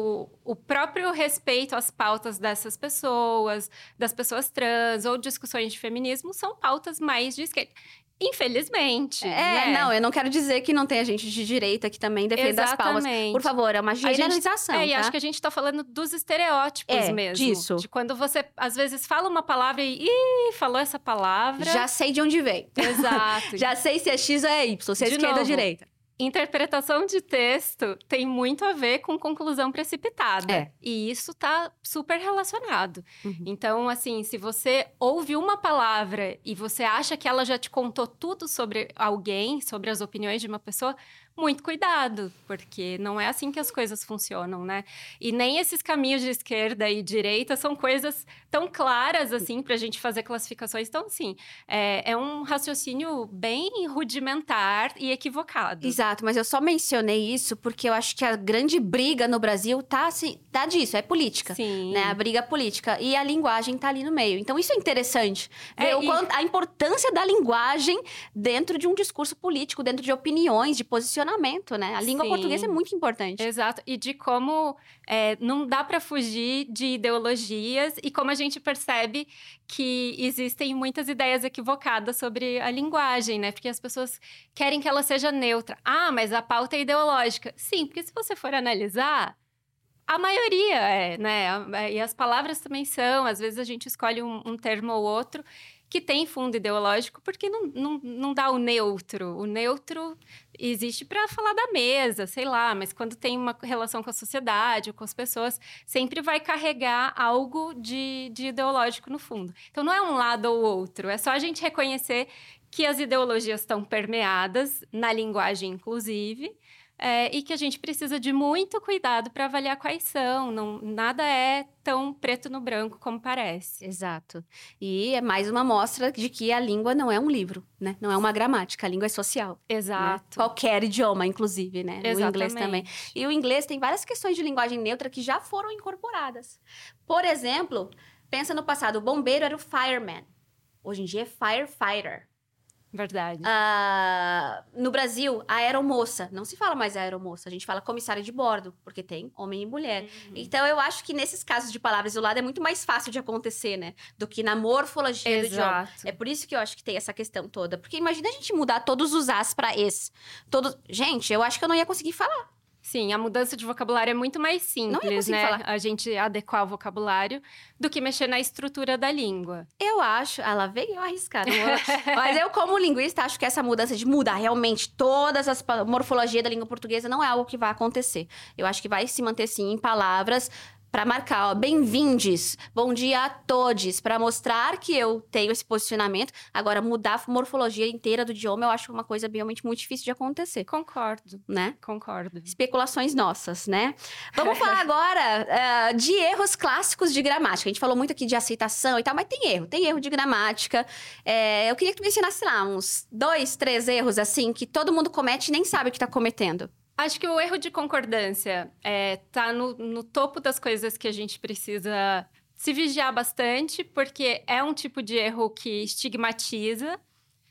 o próprio respeito às pautas dessas pessoas, das pessoas trans ou discussões de feminismo são pautas mais de esquerda. Infelizmente, né? Não, eu não quero dizer que não tem gente de direita que também defenda as pautas. Por favor, é uma generalização, E acho que a gente tá falando dos estereótipos mesmo. Disso. De quando você, às vezes, fala uma palavra e... falou essa palavra... Já sei de onde veio. Exato. Já sei se é X ou é Y, se é esquerda ou direita. Interpretação de texto tem muito a ver com conclusão precipitada. E isso tá super relacionado. Uhum. Então, assim, se você ouve uma palavra e você acha que ela já te contou tudo sobre alguém, sobre as opiniões de uma pessoa, muito cuidado, porque não é assim que as coisas funcionam, né? E nem esses caminhos de esquerda e direita são coisas tão claras, assim, pra gente fazer classificações. Então, assim, é um raciocínio bem rudimentar e equivocado. Exato, mas eu só mencionei isso porque eu acho que a grande briga no Brasil tá disso, é política. Sim. Né? A briga política. E a linguagem tá ali no meio. Então, isso é interessante. Ver a importância da linguagem dentro de um discurso político, dentro de opiniões, de posicionamento, né? A língua portuguesa é muito importante. Exato. E de como não dá para fugir de ideologias e como a gente percebe que existem muitas ideias equivocadas sobre a linguagem, né? Porque as pessoas querem que ela seja neutra. Mas a pauta é ideológica. Sim, porque se você for analisar, a maioria né? E as palavras também são. Às vezes a gente escolhe um termo ou outro que tem fundo ideológico, porque não dá o neutro. O neutro existe para falar da mesa, sei lá, mas quando tem uma relação com a sociedade ou com as pessoas, sempre vai carregar algo de ideológico no fundo. Então, não é um lado ou outro, é só a gente reconhecer que as ideologias estão permeadas, na linguagem inclusive, e que a gente precisa de muito cuidado para avaliar quais são. Nada é tão preto no branco como parece. Exato. E é mais uma mostra de que a língua não é um livro, né? Não é uma gramática, a língua é social. Exato. Né? Qualquer idioma, inclusive, né? Exatamente. O inglês também. E o inglês tem várias questões de linguagem neutra que já foram incorporadas. Por exemplo, pensa no passado, o bombeiro era o fireman. Hoje em dia é firefighter. Verdade. No Brasil, a aeromoça. Não se fala mais aeromoça, a gente fala comissária de bordo, porque tem homem e mulher. Uhum. Então, eu acho que nesses casos de palavra isolada é muito mais fácil de acontecer, né? Do que na morfologia do idioma. É por isso que eu acho que tem essa questão toda. Porque imagina a gente mudar todos os as pra es. Gente, eu acho que eu não ia conseguir falar. Sim, a mudança de vocabulário é muito mais simples, né? falar. A gente adequar o vocabulário do que mexer na estrutura da língua. Eu acho, ela veio arriscar, mas eu como linguista acho que essa mudança de mudar realmente todas as morfologia da língua portuguesa não é algo que vai acontecer. Eu acho que vai se manter sim em palavras para marcar, ó, bem-vindes, bom dia a todos, para mostrar que eu tenho esse posicionamento. Agora, mudar a morfologia inteira do idioma, eu acho uma coisa realmente muito difícil de acontecer, Concordo, né? concordo. Especulações nossas, né? Vamos falar agora de erros clássicos de gramática. A gente falou muito aqui de aceitação e tal, mas tem erro de gramática. Eu queria que tu me ensinasse lá uns 2, 3 erros, assim, que todo mundo comete e nem sabe o que tá cometendo. Acho que o erro de concordância tá no topo das coisas que a gente precisa se vigiar bastante, porque é um tipo de erro que estigmatiza.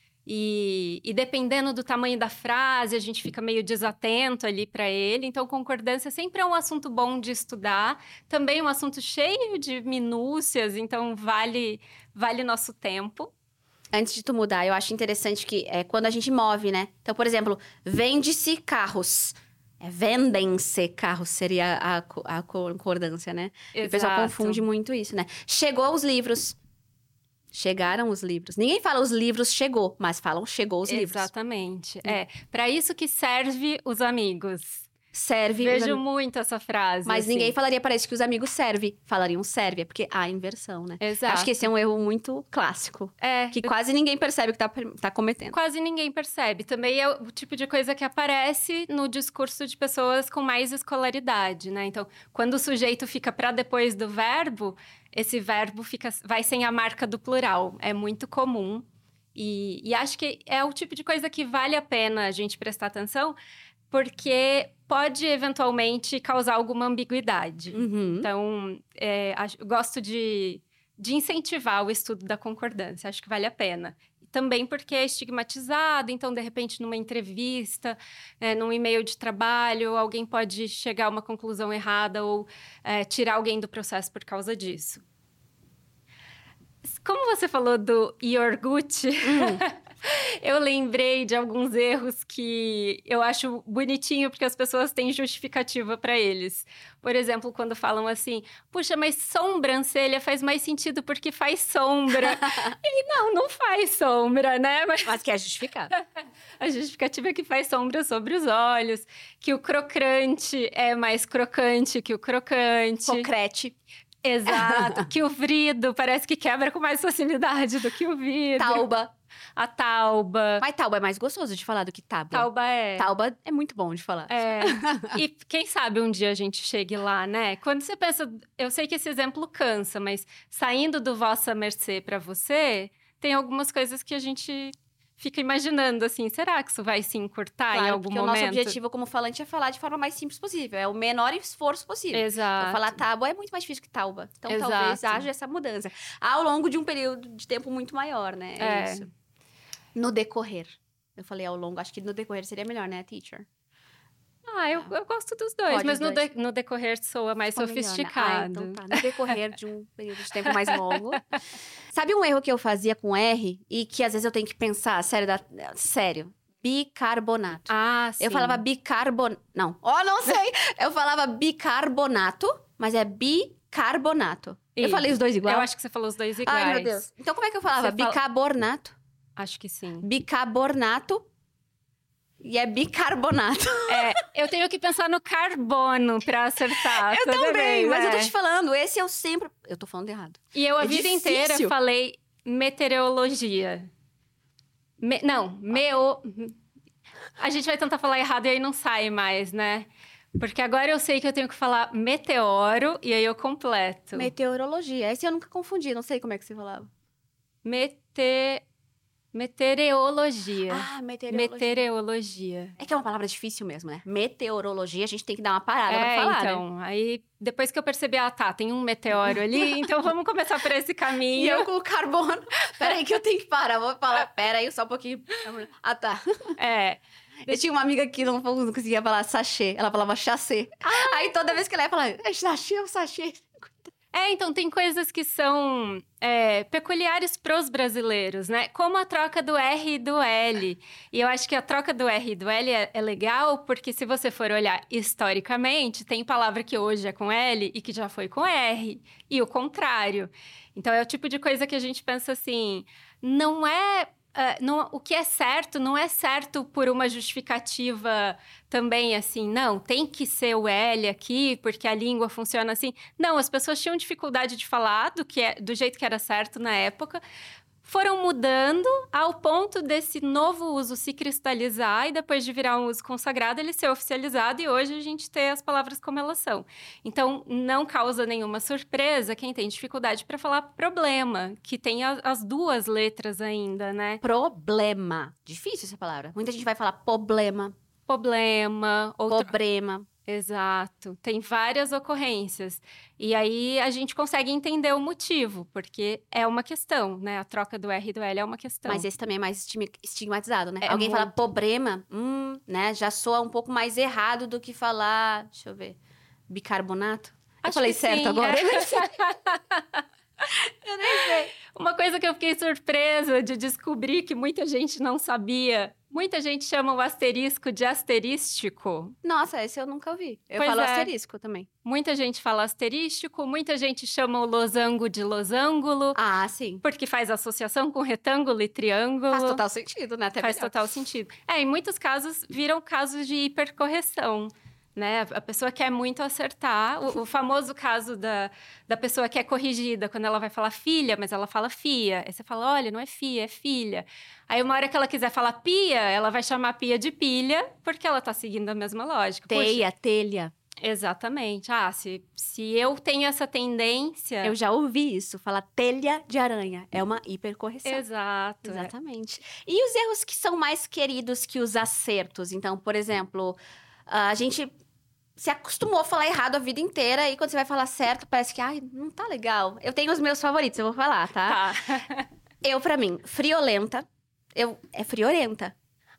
E dependendo do tamanho da frase, a gente fica meio desatento ali para ele. Então, concordância sempre é um assunto bom de estudar. Também um assunto cheio de minúcias, então vale nosso tempo. Antes de tu mudar, eu acho interessante que quando a gente move, né? Então, por exemplo, vende-se carros. Vendem-se carros seria a concordância, né? E o pessoal confunde muito isso, né? Chegou os livros. Chegaram os livros. Ninguém fala os livros chegou, mas falam chegou os livros. Exatamente. Para isso que serve os amigos. Serve. Vejo muito essa frase. Mas assim. ninguém falaria para isso que os amigos serve. Falariam serve, é porque há inversão, né? Exato. Acho que esse é um erro muito clássico. Que quase ninguém percebe que tá cometendo. Quase ninguém percebe. Também é o tipo de coisa que aparece no discurso de pessoas com mais escolaridade, né? Então, quando o sujeito fica para depois do verbo, esse verbo vai sem a marca do plural. É muito comum. E acho que é o tipo de coisa que vale a pena a gente prestar atenção, porque pode eventualmente causar alguma ambiguidade. Uhum. Então, gosto de incentivar o estudo da concordância. Acho que vale a pena. Também porque é estigmatizado, então, de repente, numa entrevista, num e-mail de trabalho, alguém pode chegar a uma conclusão errada ou tirar alguém do processo por causa disso. Como você falou do iogurte, eu lembrei de alguns erros que eu acho bonitinho, porque as pessoas têm justificativa para eles. Por exemplo, quando falam assim, puxa, mas sobrancelha faz mais sentido porque faz sombra. E não faz sombra, né? Mas quer justificar. A justificativa é que faz sombra sobre os olhos, que o crocante é mais crocante que o crocante. Concrete. Exato, que o vrido parece que quebra com mais facilidade do que o vidro. Tauba. A tauba. Mas tauba é mais gostoso de falar do que tábua. Tauba é muito bom de falar. E quem sabe um dia a gente chegue lá, né? Quando você pensa... Eu sei que esse exemplo cansa, mas saindo do vossa mercê para você, tem algumas coisas que a gente fica imaginando, assim, será que isso vai se encurtar em algum momento? Porque o nosso objetivo como falante é falar de forma mais simples possível. É o menor esforço possível. Exato. Então, falar tábua é muito mais difícil que tauba. Então, Exato. talvez haja essa mudança. Ao longo de um período de tempo muito maior, né? É isso. No decorrer. Eu falei ao longo, acho que no decorrer seria melhor, né, teacher? Eu gosto dos dois, Pode mas os dois. No decorrer soa mais sofisticado. Então tá, no decorrer de um período de tempo mais longo. Sabe um erro que eu fazia com R e que às vezes eu tenho que pensar, sério, bicarbonato. Sim. Eu falava bicarbonato. Não sei. Eu falava bicarbonato, mas é bicarbonato. Eu falei os dois igual? Eu acho que você falou os dois iguais. Ai, meu Deus. Então como é que eu falava? Bicarbonato. Acho que sim. Bicarbonato. E é bicarbonato. Eu tenho que pensar no carbono pra acertar. Eu também, bem, mas né? eu tô te falando, esse eu sempre... Eu tô falando errado. E eu a vida inteira falei meteorologia. A gente vai tentar falar errado e aí não sai mais, né? Porque agora eu sei que eu tenho que falar meteoro e aí eu completo. Meteorologia. Esse eu nunca confundi, não sei como é que você falava. Meteorologia. Meteorologia. É que é uma palavra difícil mesmo, né? Meteorologia, a gente tem que dar uma parada pra falar, então, né? Aí depois que eu percebi, tem um meteoro ali, então vamos começar por esse caminho. E eu com o carbono. Peraí que eu tenho que parar, vou falar, peraí só um pouquinho. Tá. Eu tinha uma amiga que não conseguia falar sachê, ela falava chacê. Aí toda vez que ela ia falar, é sachê ou sachê? Então tem coisas que são peculiares pros brasileiros, né? Como a troca do R e do L. E eu acho que a troca do R e do L é legal, porque se você for olhar historicamente, tem palavra que hoje é com L e que já foi com R, e o contrário. Então é o tipo de coisa que a gente pensa assim, não é... o que é certo não é certo por uma justificativa também assim, não, tem que ser o L aqui, porque a língua funciona assim. Não, as pessoas tinham dificuldade de falar do jeito que era certo na época, foram mudando ao ponto desse novo uso se cristalizar e depois de virar um uso consagrado, ele ser oficializado e hoje a gente ter as palavras como elas são. Então, não causa nenhuma surpresa quem tem dificuldade para falar problema, que tem as duas letras ainda, né? Problema. Difícil essa palavra. Muita gente vai falar problema. Problema. Problema. Exato. Tem várias ocorrências. E aí a gente consegue entender o motivo, porque é uma questão, né? A troca do R e do L é uma questão. Mas esse também é mais estigmatizado, né? É Alguém muito. fala problema, né? Já soa um pouco mais errado do que falar, deixa eu ver, bicarbonato. Eu Acho falei que certo sim. agora? Eu nem sei. Eu nem sei. Uma coisa que eu fiquei surpresa de descobrir que muita gente não sabia. Muita gente chama o asterisco de asterístico. Nossa, esse eu nunca ouvi. Eu Pois falo é. asterisco também. Muita gente fala asterístico, muita gente chama o losango de losângulo, Ah, sim. porque faz associação com retângulo e triângulo. Faz total sentido, né? Até Faz melhor. total sentido. Em muitos casos, viram casos de hipercorreção, né? A pessoa quer muito acertar. O famoso caso da pessoa que é corrigida, quando ela vai falar filha, mas ela fala fia. Aí você fala, olha, não é fia, é filha. Aí uma hora que ela quiser falar pia, ela vai chamar pia de pilha, porque ela tá seguindo a mesma lógica. Teia, telha. Exatamente. Se eu tenho essa tendência... Eu já ouvi isso, falar telha de aranha. É uma hipercorreção. Exato. Exatamente. E os erros que são mais queridos que os acertos? Então, por exemplo, a gente se acostumou a falar errado a vida inteira e quando você vai falar certo, parece que, ai, não tá legal. Eu tenho os meus favoritos, eu vou falar, tá? Tá. Pra mim, friolenta. É friorenta.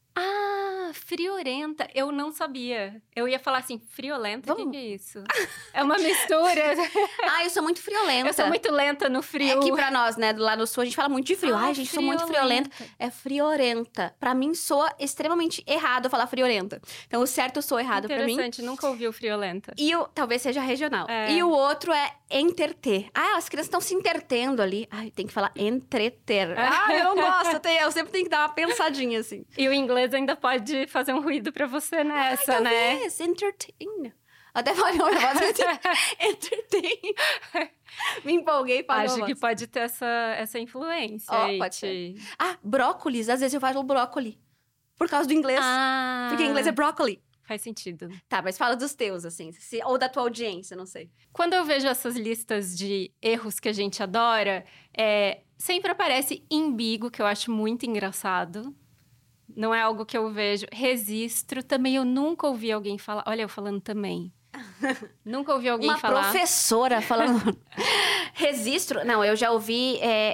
Friorenta. Eu não sabia. Eu ia falar assim, friolenta? O Vamos. que é isso? É uma mistura. Eu sou muito friolenta. Eu sou muito lenta no frio. É que pra nós, né, lá no sul, a gente fala muito de frio. Ai, gente, sou muito friolenta. É friorenta. Pra mim, soa extremamente errado eu falar friorenta. Então, o certo soa errado pra mim. Interessante, nunca ouvi o friolenta. E talvez seja regional. É. E o outro é entreter. As crianças estão se entretendo ali. Ai, tem que falar entreter. Eu não gosto. Eu sempre tenho que dar uma pensadinha, assim. E o inglês ainda pode fazer um ruído pra você nessa, né? Talvez, entertain. Até falei uma voz entertain. Me empolguei para Acho que pode ter essa influência. Pode ser. Brócolis. Às vezes eu falo brócoli. Por causa do inglês. Porque em inglês é broccoli. Faz sentido. Tá, mas fala dos teus, assim. Ou da tua audiência, não sei. Quando eu vejo essas listas de erros que a gente adora, sempre aparece imbigo, que eu acho muito engraçado. Não é algo que eu vejo. Registro, também eu nunca ouvi alguém falar. Olha, eu falando também. Nunca ouvi alguém falar. Uma professora falando. Registro. Não, eu já ouvi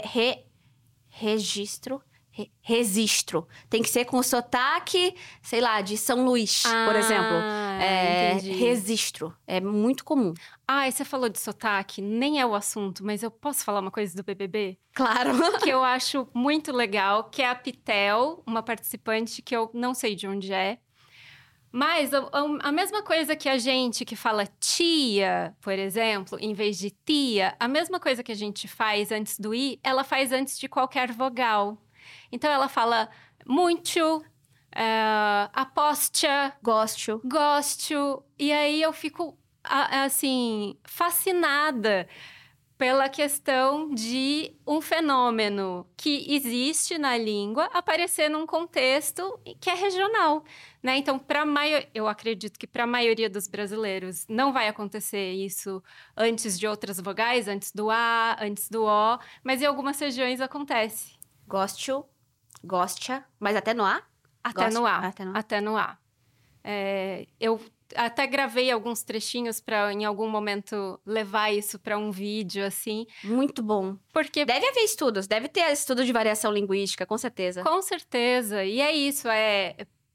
registro. Registro. Tem que ser com sotaque, sei lá, de São Luís, por exemplo. Entendi. Registro. É muito comum. E você falou de sotaque, nem é o assunto, mas eu posso falar uma coisa do BBB? Claro. Que eu acho muito legal, que é a Pitel, uma participante que eu não sei de onde é. Mas a mesma coisa que a gente que fala tia, por exemplo, em vez de tia, a mesma coisa que a gente faz antes do i, ela faz antes de qualquer vogal. Então, ela fala muito, apostia, gosto. E aí, eu fico, assim, fascinada pela questão de um fenômeno que existe na língua aparecer num contexto que é regional, né? Então, eu acredito que para a maioria dos brasileiros não vai acontecer isso antes de outras vogais, antes do A, antes do O, mas em algumas regiões acontece. Gostia, mas até no A? Até no A. Eu até gravei alguns trechinhos para, em algum momento, levar isso para um vídeo, assim. Muito bom. Porque... Deve haver estudos, deve ter estudo de variação linguística, com certeza. Com certeza. E é isso,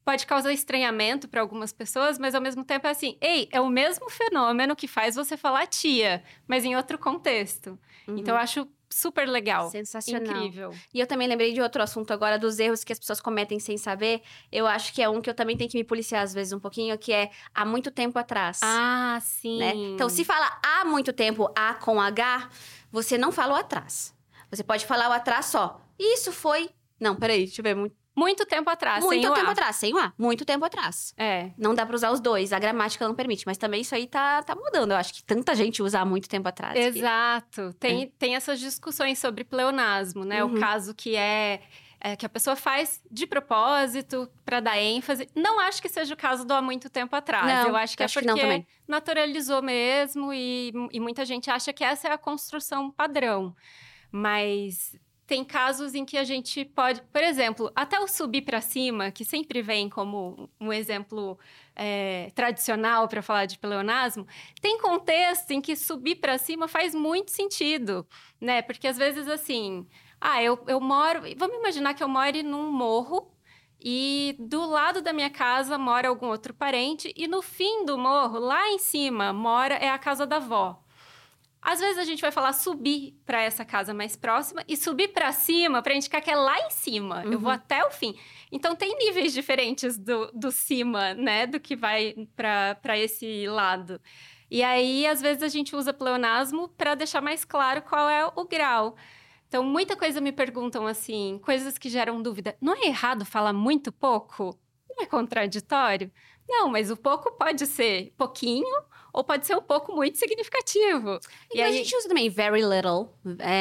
pode causar estranhamento para algumas pessoas, mas ao mesmo tempo é assim, ei, é o mesmo fenômeno que faz você falar tia, mas em outro contexto. Então, eu acho super legal. Sensacional. Incrível. E eu também lembrei de outro assunto agora, dos erros que as pessoas cometem sem saber. Eu acho que é um que eu também tenho que me policiar às vezes um pouquinho, que é há muito tempo atrás. Ah, sim. Né? Então, se fala há muito tempo, A com H, você não fala o atrás. Você pode falar o atrás só. Isso foi... Não, peraí, deixa eu ver. Muito tempo atrás, sem Muito o tempo A. atrás, sem o A. Muito tempo atrás. É. Não dá pra usar os dois, a gramática não permite. Mas também isso aí tá mudando. Eu acho que tanta gente usa há muito tempo atrás. Exato. Tem essas discussões sobre pleonasmo, né? O caso que que a pessoa faz de propósito para dar ênfase. Não acho que seja o caso do há muito tempo atrás. Não, eu acho que acho é que não porque também. naturalizou mesmo e muita gente acha que essa é a construção padrão. Mas tem casos em que a gente pode... Por exemplo, até o subir para cima, que sempre vem como um exemplo tradicional para falar de pleonasmo, tem contexto em que subir para cima faz muito sentido, né? Porque às vezes, assim... eu moro... Vamos imaginar que eu more num morro e do lado da minha casa mora algum outro parente e no fim do morro, lá em cima, é a casa da avó. Às vezes a gente vai falar subir para essa casa mais próxima e subir para cima para indicar que é lá em cima. Eu vou até o fim. Então tem níveis diferentes do cima, né? Do que vai para esse lado. E aí, às vezes, a gente usa pleonasmo para deixar mais claro qual é o grau. Então, muita coisa me perguntam assim, coisas que geram dúvida. Não é errado falar muito pouco? Não é contraditório? Não, mas o pouco pode ser pouquinho ou pode ser um pouco muito significativo. E a gente usa também very little.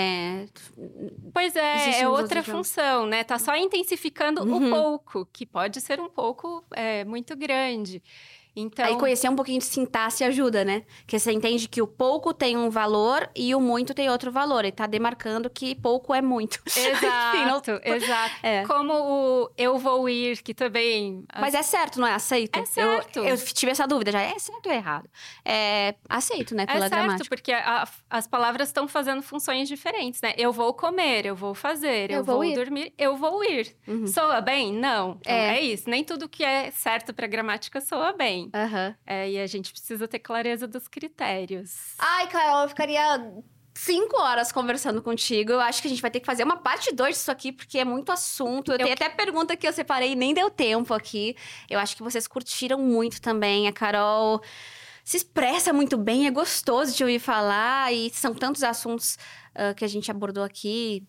Pois Existem é os outra outros função, né? Tá só intensificando o pouco, que pode ser um pouco muito grande. Então... Aí conhecer um pouquinho de sintaxe ajuda, né? Que você entende que o pouco tem um valor e o muito tem outro valor. E tá demarcando que pouco é muito. Exato, exato. Como o eu vou ir, que também... Mas é certo, não é? Aceito. É certo. Eu tive essa dúvida já. É certo ou é errado? Aceito, né? Pela certo, gramática. Porque as palavras estão fazendo funções diferentes, né? Eu vou comer, eu vou fazer, eu vou dormir, eu vou ir. Soa bem? Não. Então, é isso. Nem tudo que é certo pra gramática soa bem. E a gente precisa ter clareza dos critérios. Ai, Carol, eu ficaria 5 horas conversando contigo. Eu acho que a gente vai ter que fazer uma parte 2 disso aqui, porque é muito assunto. Eu tenho até pergunta que eu separei e nem deu tempo aqui. Eu acho que vocês curtiram muito também. A Carol se expressa muito bem, é gostoso de ouvir falar. E são tantos assuntos que a gente abordou aqui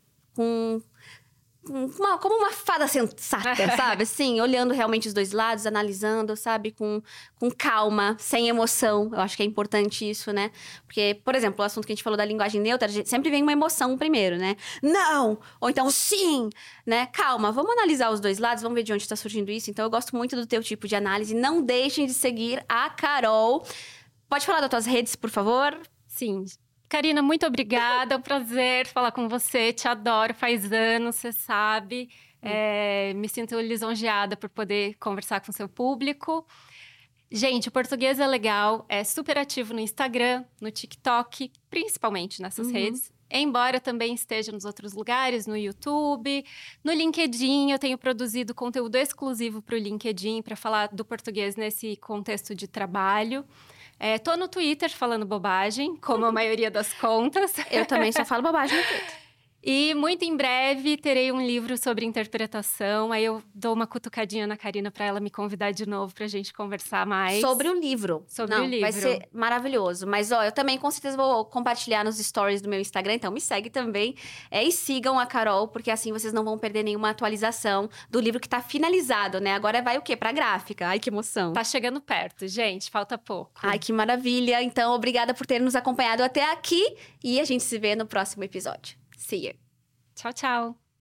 como uma fada sensata, sabe? Assim, olhando realmente os dois lados, analisando, sabe? Com calma, sem emoção. Eu acho que é importante isso, né? Porque, por exemplo, o assunto que a gente falou da linguagem neutra, sempre vem uma emoção primeiro, né? Não! Ou então sim! Né? Calma, vamos analisar os dois lados, vamos ver de onde está surgindo isso. Então, eu gosto muito do teu tipo de análise. Não deixem de seguir a Carol. Pode falar das tuas redes, por favor? Sim. Karina, muito obrigada. É um prazer falar com você. Te adoro, faz anos, você sabe. Me sinto lisonjeada por poder conversar com o seu público. Gente, o português é legal, é super ativo no Instagram, no TikTok, principalmente nessas redes. Embora também esteja nos outros lugares, no YouTube, no LinkedIn. Eu tenho produzido conteúdo exclusivo para o LinkedIn para falar do português nesse contexto de trabalho. Tô no Twitter falando bobagem, como a maioria das contas. Eu também só falo bobagem no Twitter. E muito em breve terei um livro sobre interpretação. Aí eu dou uma cutucadinha na Karina para ela me convidar de novo pra gente conversar mais. Sobre o livro. Sobre o livro. Vai ser maravilhoso. Mas, eu também com certeza vou compartilhar nos stories do meu Instagram. Então, me segue também. E sigam a Carol, porque assim vocês não vão perder nenhuma atualização do livro que tá finalizado, né? Agora vai o quê? Pra gráfica. Ai, que emoção. Tá chegando perto, gente. Falta pouco. Ai, que maravilha. Então, obrigada por ter nos acompanhado até aqui. E a gente se vê no próximo episódio. See you. Tchau, tchau.